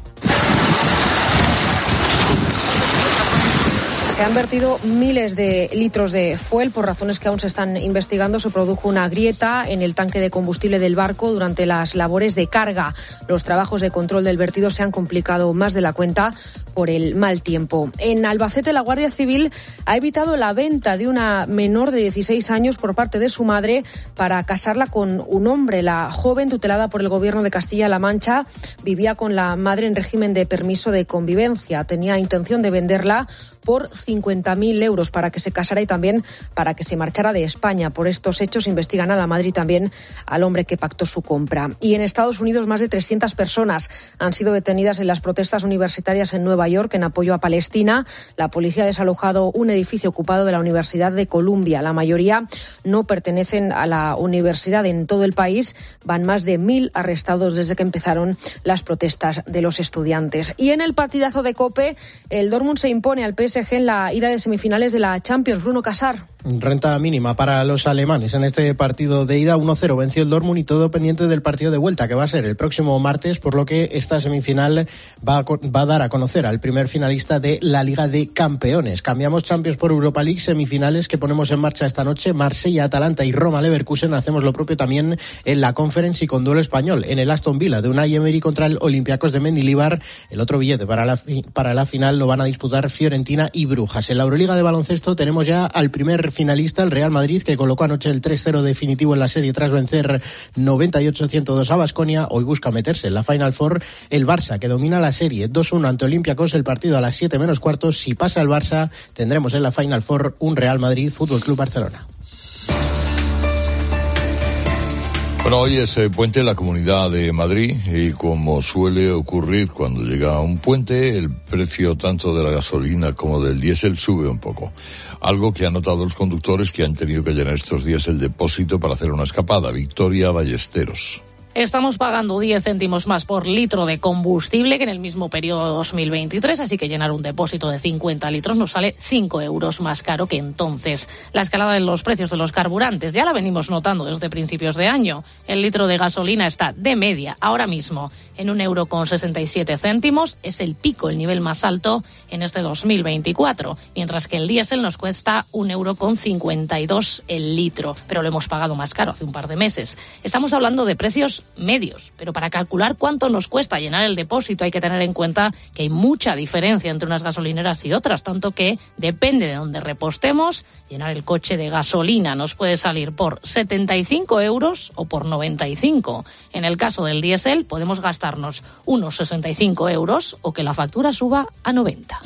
Speaker 7: Se han vertido miles de litros de fuel por razones que aún se están investigando. Se produjo una grieta en el tanque de combustible del barco durante las labores de carga. Los trabajos de control del vertido se han complicado más de la cuenta por el mal tiempo. En Albacete, la Guardia Civil ha evitado la venta de una menor de 16 años por parte de su madre para casarla con un hombre. La joven, tutelada por el Gobierno de Castilla-La Mancha, vivía con la madre en régimen de permiso de convivencia. Tenía intención de venderla por 50.000 euros para que se casara y también para que se marchara de España. Por estos hechos investigan a la madre y también al hombre que pactó su compra. Y en Estados Unidos, más de 300 personas han sido detenidas en las protestas universitarias en Nueva York en apoyo a Palestina. La policía ha desalojado un edificio ocupado de la Universidad de Columbia. La mayoría no pertenecen a la universidad. En todo el país van más de 1.000 arrestados desde que empezaron las protestas de los estudiantes. Y en el partidazo de COPE, el Dortmund se impone al PSG en la ida de semifinales de la Champions. Bruno Casar.
Speaker 13: Renta mínima para los alemanes en este partido de ida. 1-0 venció el Dortmund y todo pendiente del partido de vuelta, que va a ser el próximo martes, por lo que esta semifinal va a dar a conocer al primer finalista de la Liga de Campeones. Cambiamos Champions por Europa League, semifinales que ponemos en marcha esta noche. Marsella, Atalanta y Roma Leverkusen. Hacemos lo propio también en la Conference y con duelo español en el Aston Villa de Unai Emery contra el Olympiacos de Mendilibar. El otro billete para la final lo van a disputar Fiorentina y Brujas. En la Euroliga de baloncesto tenemos ya al primer finalista, el Real Madrid, que colocó anoche el 3-0 definitivo en la serie tras vencer 98-102 a Baskonia. Hoy busca meterse en la Final Four el Barça, que domina la serie 2-1 ante Olympiacos. El partido a las 7 menos cuarto. Si pasa el Barça, tendremos en la Final Four un Real Madrid Fútbol Club Barcelona.
Speaker 4: Bueno, hoy es puente en la Comunidad de Madrid y, como suele ocurrir cuando llega un puente, el precio tanto de la gasolina como del diésel sube un poco. Algo que han notado los conductores que han tenido que llenar estos días el depósito para hacer una escapada. Victoria Ballesteros.
Speaker 14: Estamos pagando 10 céntimos más por litro de combustible que en el mismo periodo 2023, así que llenar un depósito de 50 litros nos sale 5 euros más caro que entonces. La escalada en los precios de los carburantes ya la venimos notando desde principios de año. El litro de gasolina está de media ahora mismo en 1,67 €. Es el pico, el nivel más alto en este 2024, mientras que el diésel nos cuesta 1,52 € el litro, pero lo hemos pagado más caro hace un par de meses. Estamos hablando de precios medios, pero para calcular cuánto nos cuesta llenar el depósito hay que tener en cuenta que hay mucha diferencia entre unas gasolineras y otras, tanto que depende de dónde repostemos, llenar el coche de gasolina nos puede salir por 75 euros o por 95. En el caso del diésel podemos gastarnos unos 65 euros o que la factura suba a 90.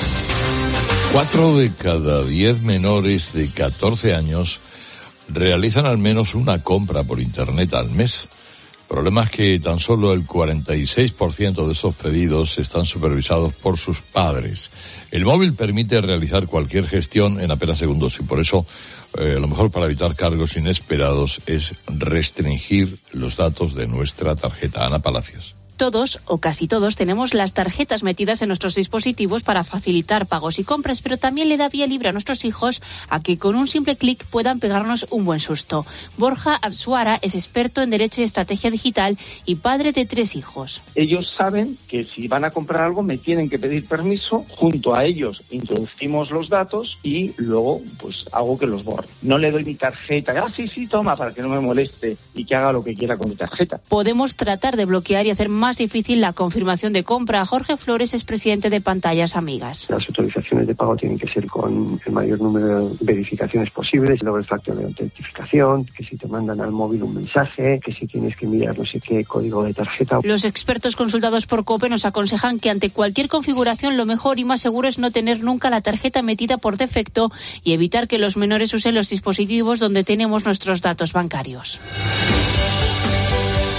Speaker 4: 4 de cada 10 menores de 14 años realizan al menos una compra por Internet al mes. El problema es que tan solo el 46% de esos pedidos están supervisados por sus padres. El móvil permite realizar cualquier gestión en apenas segundos y por eso lo mejor para evitar cargos inesperados es restringir los datos de nuestra tarjeta. Ana Palacios.
Speaker 15: Todos, o casi todos, tenemos las tarjetas metidas en nuestros dispositivos para facilitar pagos y compras, pero también le da vía libre a nuestros hijos a que con un simple clic puedan pegarnos un buen susto. Borja Absuara es experto en Derecho y Estrategia Digital y padre de 3 hijos.
Speaker 16: Ellos saben que si van a comprar algo me tienen que pedir permiso, junto a ellos introducimos los datos y luego pues hago que los borre. No le doy mi tarjeta, sí, toma, para que no me moleste y que haga lo que quiera con mi tarjeta.
Speaker 15: Podemos tratar de bloquear y hacer más difícil la confirmación de compra. Jorge Flores es presidente de Pantallas Amigas.
Speaker 17: Las autorizaciones de pago tienen que ser con el mayor número de verificaciones posibles, luego el factor de autentificación, que si te mandan al móvil un mensaje, que si tienes que enviar no sé qué código de tarjeta.
Speaker 15: Los expertos consultados por COPE nos aconsejan que ante cualquier configuración lo mejor y más seguro es no tener nunca la tarjeta metida por defecto y evitar que los menores usen los dispositivos donde tenemos nuestros datos bancarios.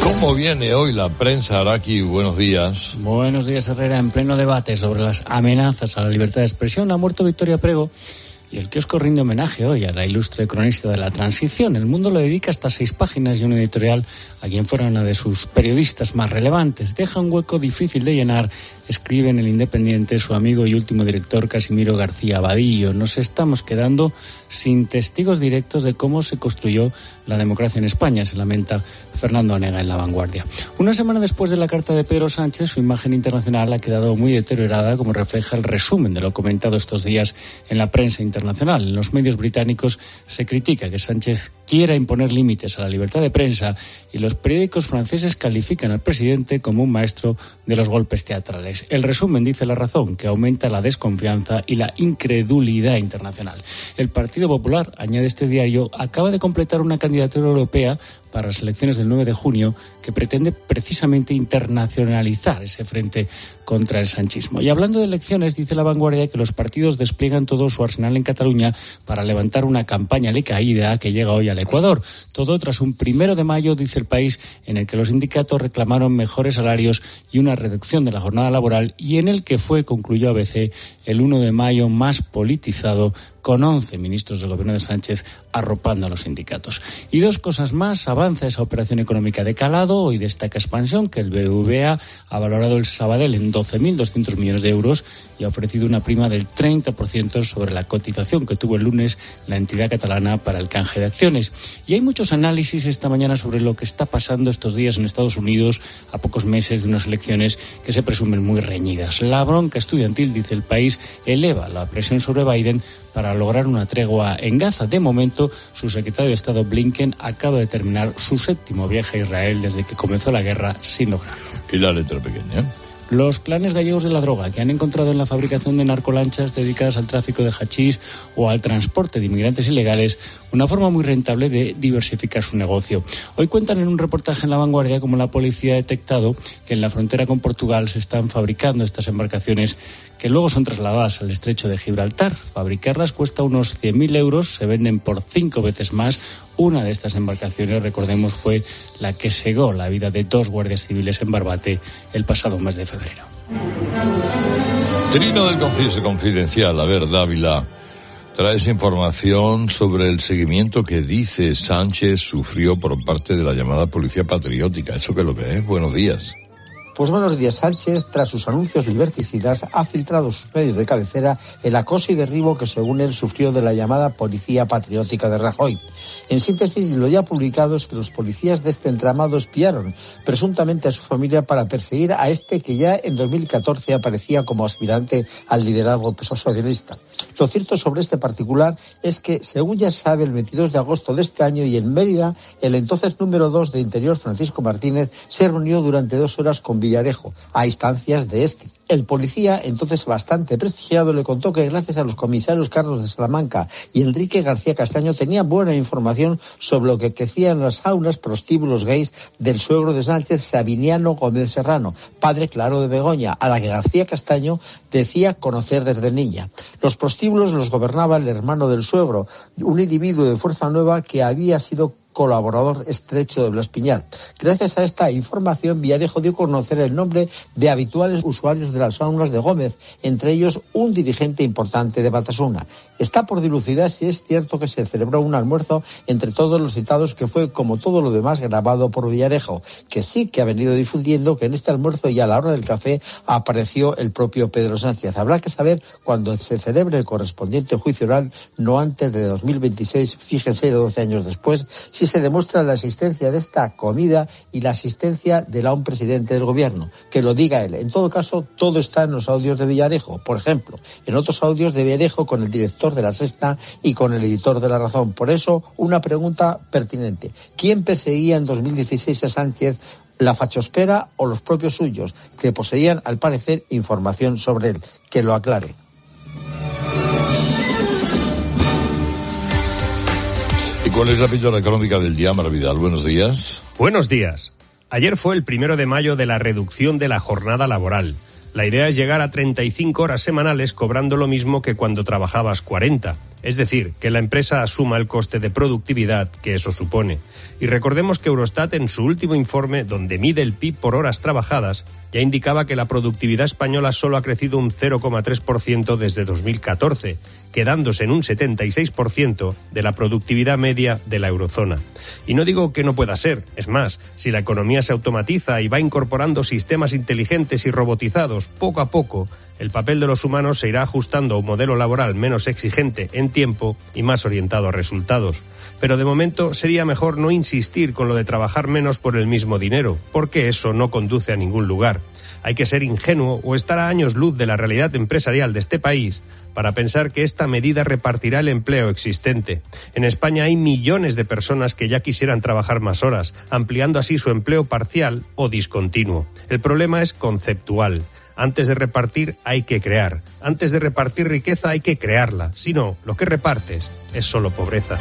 Speaker 4: ¿Cómo viene hoy la prensa, Araki? Buenos días.
Speaker 1: Buenos días, Herrera. En pleno debate sobre las amenazas a la libertad de expresión ha muerto Victoria Prego y el kiosco rinde homenaje hoy a la ilustre cronista de la transición. El Mundo le dedica hasta 6 páginas y un editorial a quien fuera una de sus periodistas más relevantes. Deja un hueco difícil de llenar, escribe en El Independiente su amigo y último director Casimiro García Vadillo. Nos estamos quedando sin testigos directos de cómo se construyó la democracia en España, se lamenta Fernando Onega en La Vanguardia. Una semana después de la carta de Pedro Sánchez, su imagen internacional ha quedado muy deteriorada, como refleja el resumen de lo comentado estos días en la prensa internacional. En los medios británicos se critica que Sánchez quiera imponer límites a la libertad de prensa y los periódicos franceses califican al presidente como un maestro de los golpes teatrales. El resumen dice La Razón, que aumenta la desconfianza y la incredulidad internacional. El Partido Popular, añade este diario, acaba de completar una candidatura europea para las elecciones del 9 de junio que pretende precisamente internacionalizar ese frente contra el sanchismo. Y hablando de elecciones, dice La Vanguardia que los partidos despliegan todo su arsenal en Cataluña para levantar una campaña de caída que llega hoy al Ecuador. Todo tras un 1 de mayo, dice El País, en el que los sindicatos reclamaron mejores salarios y una reducción de la jornada laboral y en el que fue, concluyó ABC, el 1 de mayo más politizado, con 11 ministros del gobierno de Sánchez arropando a los sindicatos. Y 2 cosas más. Avanza esa operación económica de calado. Hoy destaca Expansión, que el BBVA ha valorado el Sabadell en 12.200 millones de euros y ha ofrecido una prima del 30% sobre la cotización que tuvo el lunes la entidad catalana para el canje de acciones. Y hay muchos análisis esta mañana sobre lo que está pasando estos días en Estados Unidos, a pocos meses de unas elecciones que se presumen muy reñidas. La bronca estudiantil, dice El País, eleva la presión sobre Biden para lograr una tregua en Gaza. De momento, su secretario de Estado Blinken acaba de terminar su 7º viaje a Israel desde que comenzó la guerra sin lograrlo.
Speaker 4: Y la letra pequeña.
Speaker 1: Los clanes gallegos de la droga, que han encontrado en la fabricación de narcolanchas dedicadas al tráfico de hachís o al transporte de inmigrantes ilegales una forma muy rentable de diversificar su negocio. Hoy cuentan en un reportaje en La Vanguardia cómo la policía ha detectado que en la frontera con Portugal se están fabricando estas embarcaciones que luego son trasladadas al estrecho de Gibraltar. Fabricarlas cuesta unos 100.000 euros, se venden por 5 veces más. Una de estas embarcaciones, recordemos, fue la que cegó la vida de 2 guardias civiles en Barbate el pasado mes de febrero.
Speaker 4: Trino del Confidencial. A ver, Dávila, traes información sobre el seguimiento que dice Sánchez sufrió por parte de la llamada Policía Patriótica. ¿Eso qué es lo que es? Buenos días.
Speaker 18: Pues buenos días. Sánchez, tras sus anuncios liberticidas, ha filtrado sus medios de cabecera el acoso y derribo que, según él, sufrió de la llamada Policía Patriótica de Rajoy. En síntesis, lo ya publicado es que los policías de este entramado espiaron presuntamente a su familia para perseguir a este que ya en 2014 aparecía como aspirante al liderazgo socialista. Lo cierto sobre este particular es que, según ya sabe, el 22 de agosto de este año y en Mérida, el entonces número 2 de Interior, Francisco Martínez, se reunió durante 2 horas con Villarejo, a instancias de este. El policía, entonces bastante prestigiado, le contó que gracias a los comisarios Carlos de Salamanca y Enrique García Castaño tenía buena información sobre lo que crecía en las saunas prostíbulos gays del suegro de Sánchez, Sabiniano Gómez Serrano, padre claro de Begoña, a la que García Castaño decía conocer desde niña. Los prostíbulos los gobernaba el hermano del suegro, un individuo de Fuerza Nueva que había sido colaborador estrecho de Blas Piñar. Gracias a esta información, Villarejo dio a conocer el nombre de habituales usuarios de las saunas de Gómez, entre ellos un dirigente importante de Batasuna. Está por dilucidar si es cierto que se celebró un almuerzo entre todos los citados que fue, como todo lo demás, grabado por Villarejo, que sí que ha venido difundiendo que en este almuerzo y a la hora del café apareció el propio Pedro Sánchez. Habrá que saber cuándo se celebre el correspondiente juicio oral, no antes de 2026, fíjense, 12 años después, si se demuestra la existencia de esta comida y la asistencia de un presidente del gobierno. Que lo diga él. En todo caso, todo está en los audios de Villarejo. Por ejemplo, en otros audios de Villarejo con el director de La Sexta y con el editor de La Razón. Por eso, una pregunta pertinente. ¿Quién perseguía en 2016 a Sánchez? ¿La fachospera o los propios suyos, que poseían, al parecer, información sobre él? Que lo aclare.
Speaker 4: ¿Y cuál es la píldora económica del día, Mar Vidal? Buenos días.
Speaker 19: Buenos días. Ayer fue el 1 de mayo de la reducción de la jornada laboral. La idea es llegar a 35 horas semanales cobrando lo mismo que cuando trabajabas 40. Es decir, que la empresa asuma el coste de productividad que eso supone. Y recordemos que Eurostat, en su último informe, donde mide el PIB por horas trabajadas, ya indicaba que la productividad española solo ha crecido un 0,3% desde 2014, quedándose en un 76% de la productividad media de la eurozona. Y no digo que no pueda ser, es más, si la economía se automatiza y va incorporando sistemas inteligentes y robotizados poco a poco, el papel de los humanos se irá ajustando a un modelo laboral menos exigente en tiempo y más orientado a resultados. Pero de momento sería mejor no insistir con lo de trabajar menos por el mismo dinero, porque eso no conduce a ningún lugar. Hay que ser ingenuo o estar a años luz de la realidad empresarial de este país para pensar que esta medida repartirá el empleo existente. En España hay millones de personas que ya quisieran trabajar más horas, ampliando así su empleo parcial o discontinuo. El problema es conceptual. Antes de repartir hay que crear. Antes de repartir riqueza hay que crearla. Si no, lo que repartes es solo pobreza.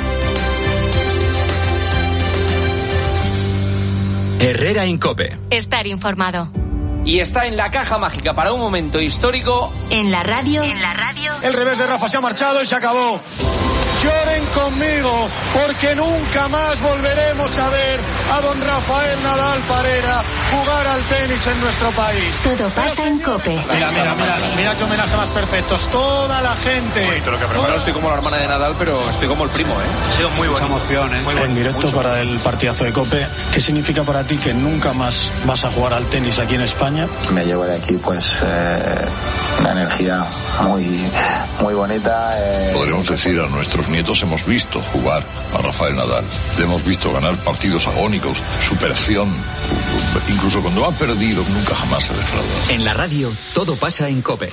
Speaker 2: Herrera Incope.
Speaker 3: Estar informado.
Speaker 20: Y está en la caja mágica para un momento histórico.
Speaker 3: En la radio.
Speaker 21: El revés de Rafa se ha marchado y se acabó. Lloren conmigo, porque nunca más volveremos a ver a don Rafael Nadal Parera jugar al tenis en nuestro país.
Speaker 3: Todo pasa en COPE.
Speaker 21: Mira qué homenaje más perfectos. Toda la gente.
Speaker 20: Bonito lo que preparo. Estoy como la hermana de Nadal, pero estoy como el primo, ¿eh? Ha sido muy bonito.
Speaker 21: Mucha emoción, ¿eh? Muy en directo mucho. Para el partidazo de COPE. ¿Qué significa para ti que nunca más vas a jugar al tenis aquí en España?
Speaker 22: Me llevo de aquí, pues, una energía muy bonita.
Speaker 4: Podríamos decir a nuestros nietos, hemos visto jugar a Rafael Nadal, le hemos visto ganar partidos agónicos, superación, incluso cuando ha perdido nunca jamás se defrauda.
Speaker 2: En la radio, todo pasa en COPE.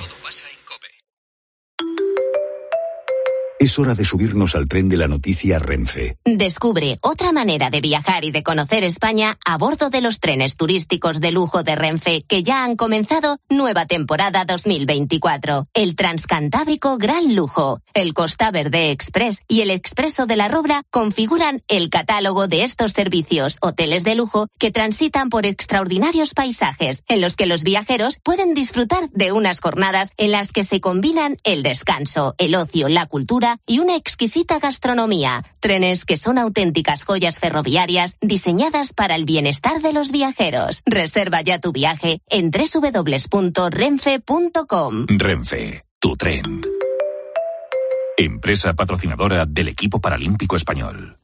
Speaker 24: Es hora de subirnos al tren de la noticia Renfe.
Speaker 3: Descubre otra manera de viajar y de conocer España a bordo de los trenes turísticos de lujo de Renfe que ya han comenzado nueva temporada 2024. El Transcantábrico Gran Lujo, el Costa Verde Express y el Expreso de la Robla configuran el catálogo de estos servicios, hoteles de lujo que transitan por extraordinarios paisajes en los que los viajeros pueden disfrutar de unas jornadas en las que se combinan el descanso, el ocio, la cultura y una exquisita gastronomía. Trenes que son auténticas joyas ferroviarias diseñadas para el bienestar de los viajeros. Reserva ya tu viaje en www.renfe.com.
Speaker 24: Renfe, tu tren. Empresa patrocinadora del equipo paralímpico español.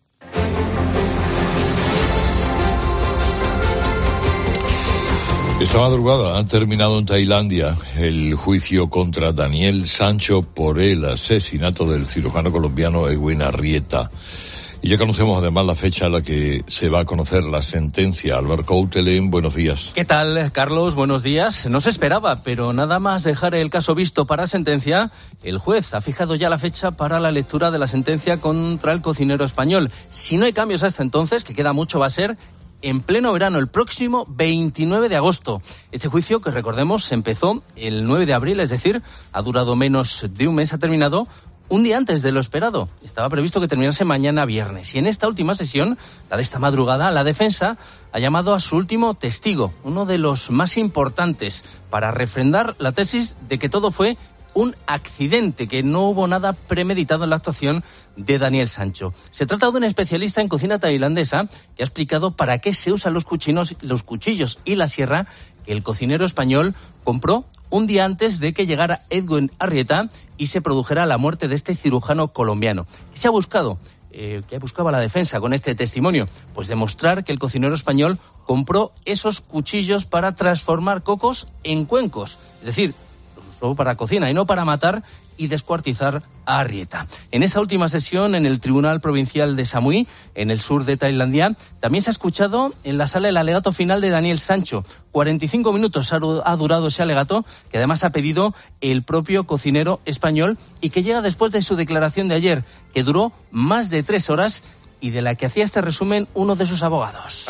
Speaker 4: Esta madrugada ha terminado en Tailandia el juicio contra Daniel Sancho por el asesinato del cirujano colombiano Edwin Arrieta. Y ya conocemos además la fecha a la que se va a conocer la sentencia. Albert Coutelén, buenos días.
Speaker 25: ¿Qué tal, Carlos? Buenos días. No se esperaba, pero nada más dejar el caso visto para sentencia, el juez ha fijado ya la fecha para la lectura de la sentencia contra el cocinero español. Si no hay cambios hasta entonces, que queda mucho, va a ser en pleno verano, el próximo 29 de agosto. Este juicio, que recordemos, empezó el 9 de abril, es decir, ha durado menos de un mes, ha terminado un día antes de lo esperado. Estaba previsto que terminase mañana viernes. Y en esta última sesión, la de esta madrugada, la defensa ha llamado a su último testigo, uno de los más importantes, para refrendar la tesis de que todo fue un accidente, que no hubo nada premeditado en la actuación de Daniel Sancho. Se trata de un especialista en cocina tailandesa que ha explicado para qué se usan los cuchillos y la sierra que el cocinero español compró un día antes de que llegara Edwin Arrieta y se produjera la muerte de este cirujano colombiano. ¿Qué se ha buscado? ¿Qué buscaba la defensa con este testimonio? Pues demostrar que el cocinero español compró esos cuchillos para transformar cocos en cuencos. Es decir, para cocina y no para matar y descuartizar a Arrieta. En esa última sesión, en el Tribunal Provincial de Samui, en el sur de Tailandia, también se ha escuchado en la sala el alegato final de Daniel Sancho. 45 minutos ha durado ese alegato, que además ha pedido el propio cocinero español y que llega después de su declaración de ayer, que duró más de 3 horas y de la que hacía este resumen uno de sus abogados.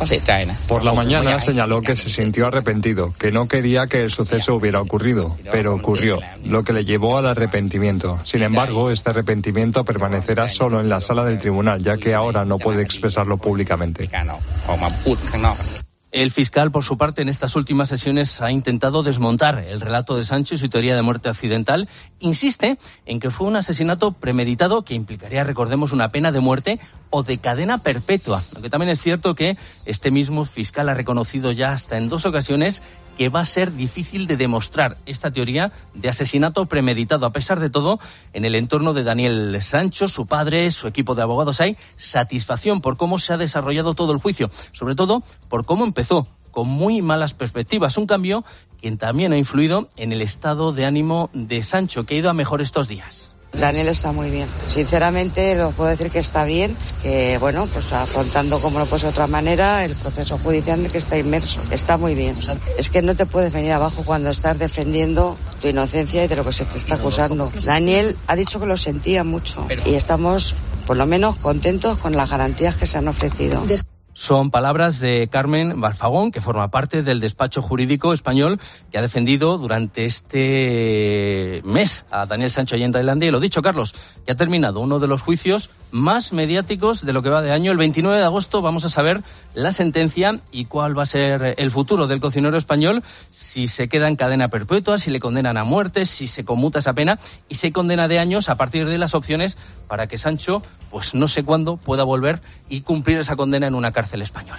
Speaker 26: Por la mañana señaló que se sintió arrepentido, que no quería que el suceso hubiera ocurrido, pero ocurrió, lo que le llevó al arrepentimiento. Sin embargo, este arrepentimiento permanecerá solo en la sala del tribunal, ya que ahora no puede expresarlo públicamente.
Speaker 25: El fiscal, por su parte, en estas últimas sesiones ha intentado desmontar el relato de Sancho y su teoría de muerte accidental. Insiste en que fue un asesinato premeditado que implicaría, recordemos, una pena de muerte o de cadena perpetua. Aunque también es cierto que este mismo fiscal ha reconocido ya hasta en 2 ocasiones que va a ser difícil de demostrar esta teoría de asesinato premeditado. A pesar de todo, en el entorno de Daniel Sancho, su padre, su equipo de abogados, hay satisfacción por cómo se ha desarrollado todo el juicio, sobre todo por cómo empezó, con muy malas perspectivas. Un cambio que también ha influido en el estado de ánimo de Sancho, que ha ido a mejor estos días.
Speaker 5: Daniel está muy bien. Sinceramente, lo puedo decir que está bien, que bueno, pues afrontando como no puede ser de otra manera el proceso judicial en el que está inmerso. Está muy bien. Es que no te puedes venir abajo cuando estás defendiendo tu inocencia y de lo que se te está acusando. Daniel ha dicho que lo sentía mucho y estamos, por lo menos, contentos con las garantías que se han ofrecido.
Speaker 25: Son palabras de Carmen Barfagón, que forma parte del despacho jurídico español que ha defendido durante este mes a Daniel Sancho allá en Tailandia. Y lo dicho, Carlos, que ha terminado uno de los juicios más mediáticos de lo que va de año. El 29 de agosto vamos a saber la sentencia y cuál va a ser el futuro del cocinero español, si se queda en cadena perpetua, si le condenan a muerte, si se conmuta esa pena y se condena de años a partir de las opciones para que Sancho, pues no sé cuándo, pueda volver y cumplir esa condena en una cárcel española.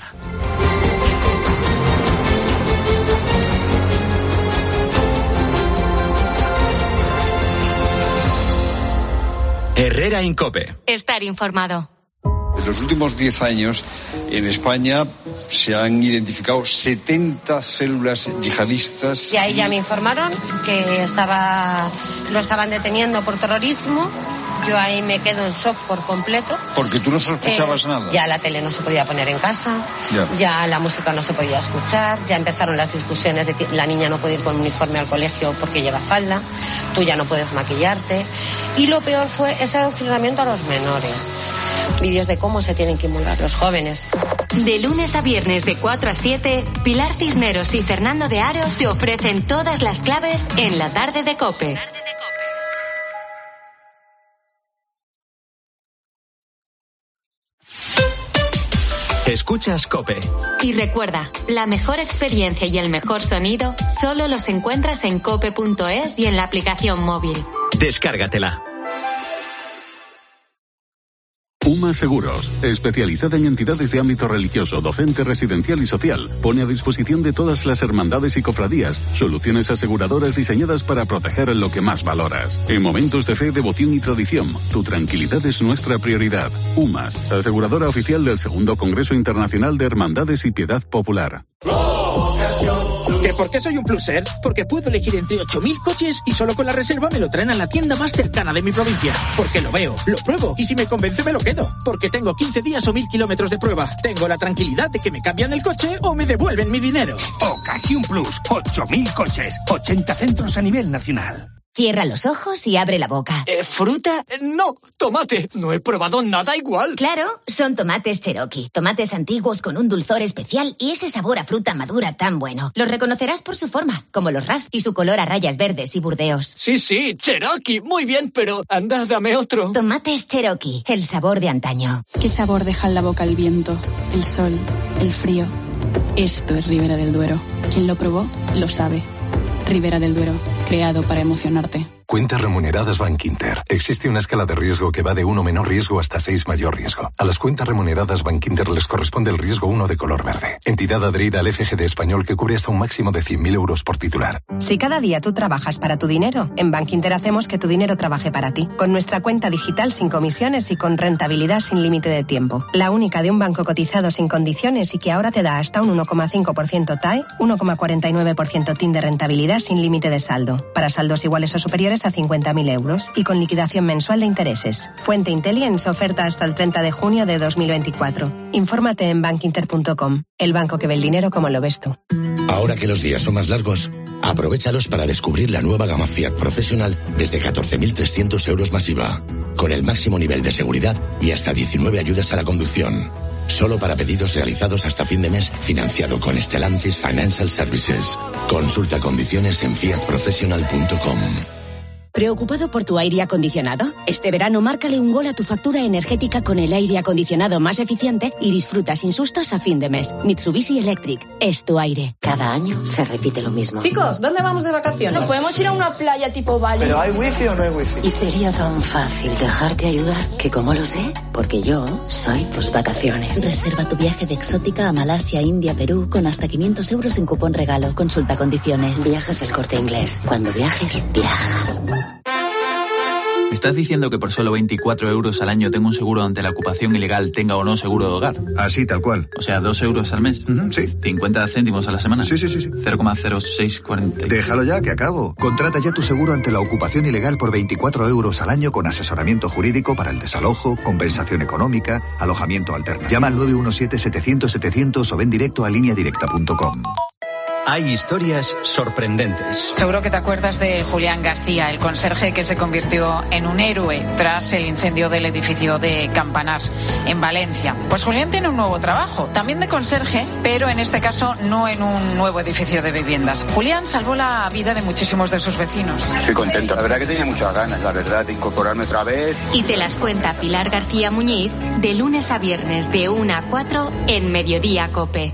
Speaker 2: Herrera Incope.
Speaker 3: Estar informado.
Speaker 6: En los últimos 10 años, en España se han identificado 70 células yihadistas.
Speaker 8: Y ahí ya me informaron que lo estaban deteniendo por terrorismo. Yo ahí me quedo en shock por completo.
Speaker 6: Porque tú no sospechabas nada.
Speaker 8: Ya la tele no se podía poner en casa, ya la música no se podía escuchar, ya empezaron las discusiones de que la niña no puede ir con uniforme al colegio porque lleva falda, tú ya no puedes maquillarte. Y lo peor fue ese adoctrinamiento a los menores. Vídeos de cómo se tienen que inmular los jóvenes.
Speaker 3: De lunes a viernes de 4 a 7, Pilar Cisneros y Fernando de Aro te ofrecen todas las claves en la tarde de COPE.
Speaker 2: Escuchas COPE.
Speaker 3: Y recuerda, la mejor experiencia y el mejor sonido solo los encuentras en cope.es y en la aplicación móvil.
Speaker 2: Descárgatela.
Speaker 9: UMA Seguros, especializada en entidades de ámbito religioso, docente, residencial y social, pone a disposición de todas las hermandades y cofradías soluciones aseguradoras diseñadas para proteger lo que más valoras. En momentos de fe, devoción y tradición, tu tranquilidad es nuestra prioridad. UMAS, aseguradora oficial del Segundo Congreso Internacional de Hermandades y Piedad Popular.
Speaker 10: ¿Que por qué soy un pluser? Porque puedo elegir entre 8.000 coches y solo con la reserva me lo traen a la tienda más cercana de mi provincia. Porque lo veo, lo pruebo y si me convence me lo quedo. Porque tengo 15 días o 1.000 kilómetros de prueba. Tengo la tranquilidad de que me cambian el coche o me devuelven mi dinero.
Speaker 23: Ocasión Plus, 8.000 coches, 80 centros a nivel nacional.
Speaker 3: Cierra los ojos y abre la boca.
Speaker 10: ¿Fruta? No, tomate. No he probado nada igual.
Speaker 3: Claro, son tomates Cherokee. Tomates antiguos con un dulzor especial y ese sabor a fruta madura tan bueno. Los reconocerás por su forma, como los Raz y su color a rayas verdes y burdeos.
Speaker 10: Sí, Cherokee. Muy bien, pero anda, dame otro.
Speaker 3: Tomates Cherokee, el sabor de antaño.
Speaker 27: ¿Qué sabor deja en la boca el viento, el sol, el frío? Esto es Ribera del Duero. Quien lo probó, lo sabe. Ribera del Duero, creado para emocionarte.
Speaker 28: Cuentas remuneradas Bankinter. Existe una escala de riesgo que va de 1 menor riesgo hasta 6 mayor riesgo. A las cuentas remuneradas Bankinter les corresponde el riesgo 1 de color verde. Entidad adherida al FGD español que cubre hasta un máximo de 100.000 euros por titular.
Speaker 29: Si cada día tú trabajas para tu dinero, en Bankinter hacemos que tu dinero trabaje para ti. Con nuestra cuenta digital sin comisiones y con rentabilidad sin límite de tiempo. La única de un banco cotizado sin condiciones y que ahora te da hasta un 1,5% TAE, 1,49% TIN de rentabilidad sin límite de saldo. Para saldos iguales o superiores a 50.000 euros y con liquidación mensual de intereses. Fuente Intelligence, oferta hasta el 30 de junio de 2024. Infórmate en bankinter.com, el banco que ve el dinero como lo ves tú.
Speaker 30: Ahora que los días son más largos, aprovéchalos para descubrir la nueva gama Fiat Professional desde 14.300 euros más IVA, con el máximo nivel de seguridad y hasta 19 ayudas a la conducción. Solo para pedidos realizados hasta fin de mes, financiado con Stellantis Financial Services. Consulta condiciones en fiatprofessional.com.
Speaker 1: ¿Preocupado por tu aire acondicionado? Este verano márcale un gol a tu factura energética con el aire acondicionado más eficiente y disfruta sin sustos a fin de mes. Mitsubishi Electric es tu aire.
Speaker 7: Cada año se repite lo mismo.
Speaker 11: Chicos, ¿dónde vamos de vacaciones?
Speaker 12: ¿No podemos ir a una playa tipo Bali?
Speaker 11: ¿Pero hay wifi o no hay wifi?
Speaker 7: Y sería tan fácil dejarte ayudar que, ¿cómo lo sé? Porque yo soy tus vacaciones.
Speaker 13: Reserva tu viaje de exótica a Malasia, India, Perú con hasta 500 euros en cupón regalo. Consulta condiciones.
Speaker 7: Viajes El Corte Inglés. Cuando viajes, viaja.
Speaker 14: ¿Me estás diciendo que por solo 24 euros al año tengo un seguro ante la ocupación ilegal, tenga o no seguro de hogar?
Speaker 15: Así, tal cual.
Speaker 14: O sea, 2 euros al mes.
Speaker 15: Sí.
Speaker 14: 50 céntimos a la semana.
Speaker 15: Sí.
Speaker 14: 0,0640.
Speaker 15: Déjalo ya, que acabo. Contrata ya tu seguro ante la ocupación ilegal por 24 euros al año con asesoramiento jurídico para el desalojo, compensación económica, alojamiento alternativo. Llama al 917-700-700 o ven directo a lineadirecta.com.
Speaker 2: Hay historias sorprendentes.
Speaker 16: Seguro que te acuerdas de Julián García, el conserje que se convirtió en un héroe tras el incendio del edificio de Campanar, en Valencia. Pues Julián tiene un nuevo trabajo, también de conserje, pero en este caso no en un nuevo edificio de viviendas. Julián salvó la vida de muchísimos de sus vecinos.
Speaker 17: Estoy contento, la verdad que tenía muchas ganas, la verdad, de incorporarme otra vez.
Speaker 3: Y te las cuenta Pilar García Muñiz de lunes a viernes de 1 a 4 en Mediodía COPE.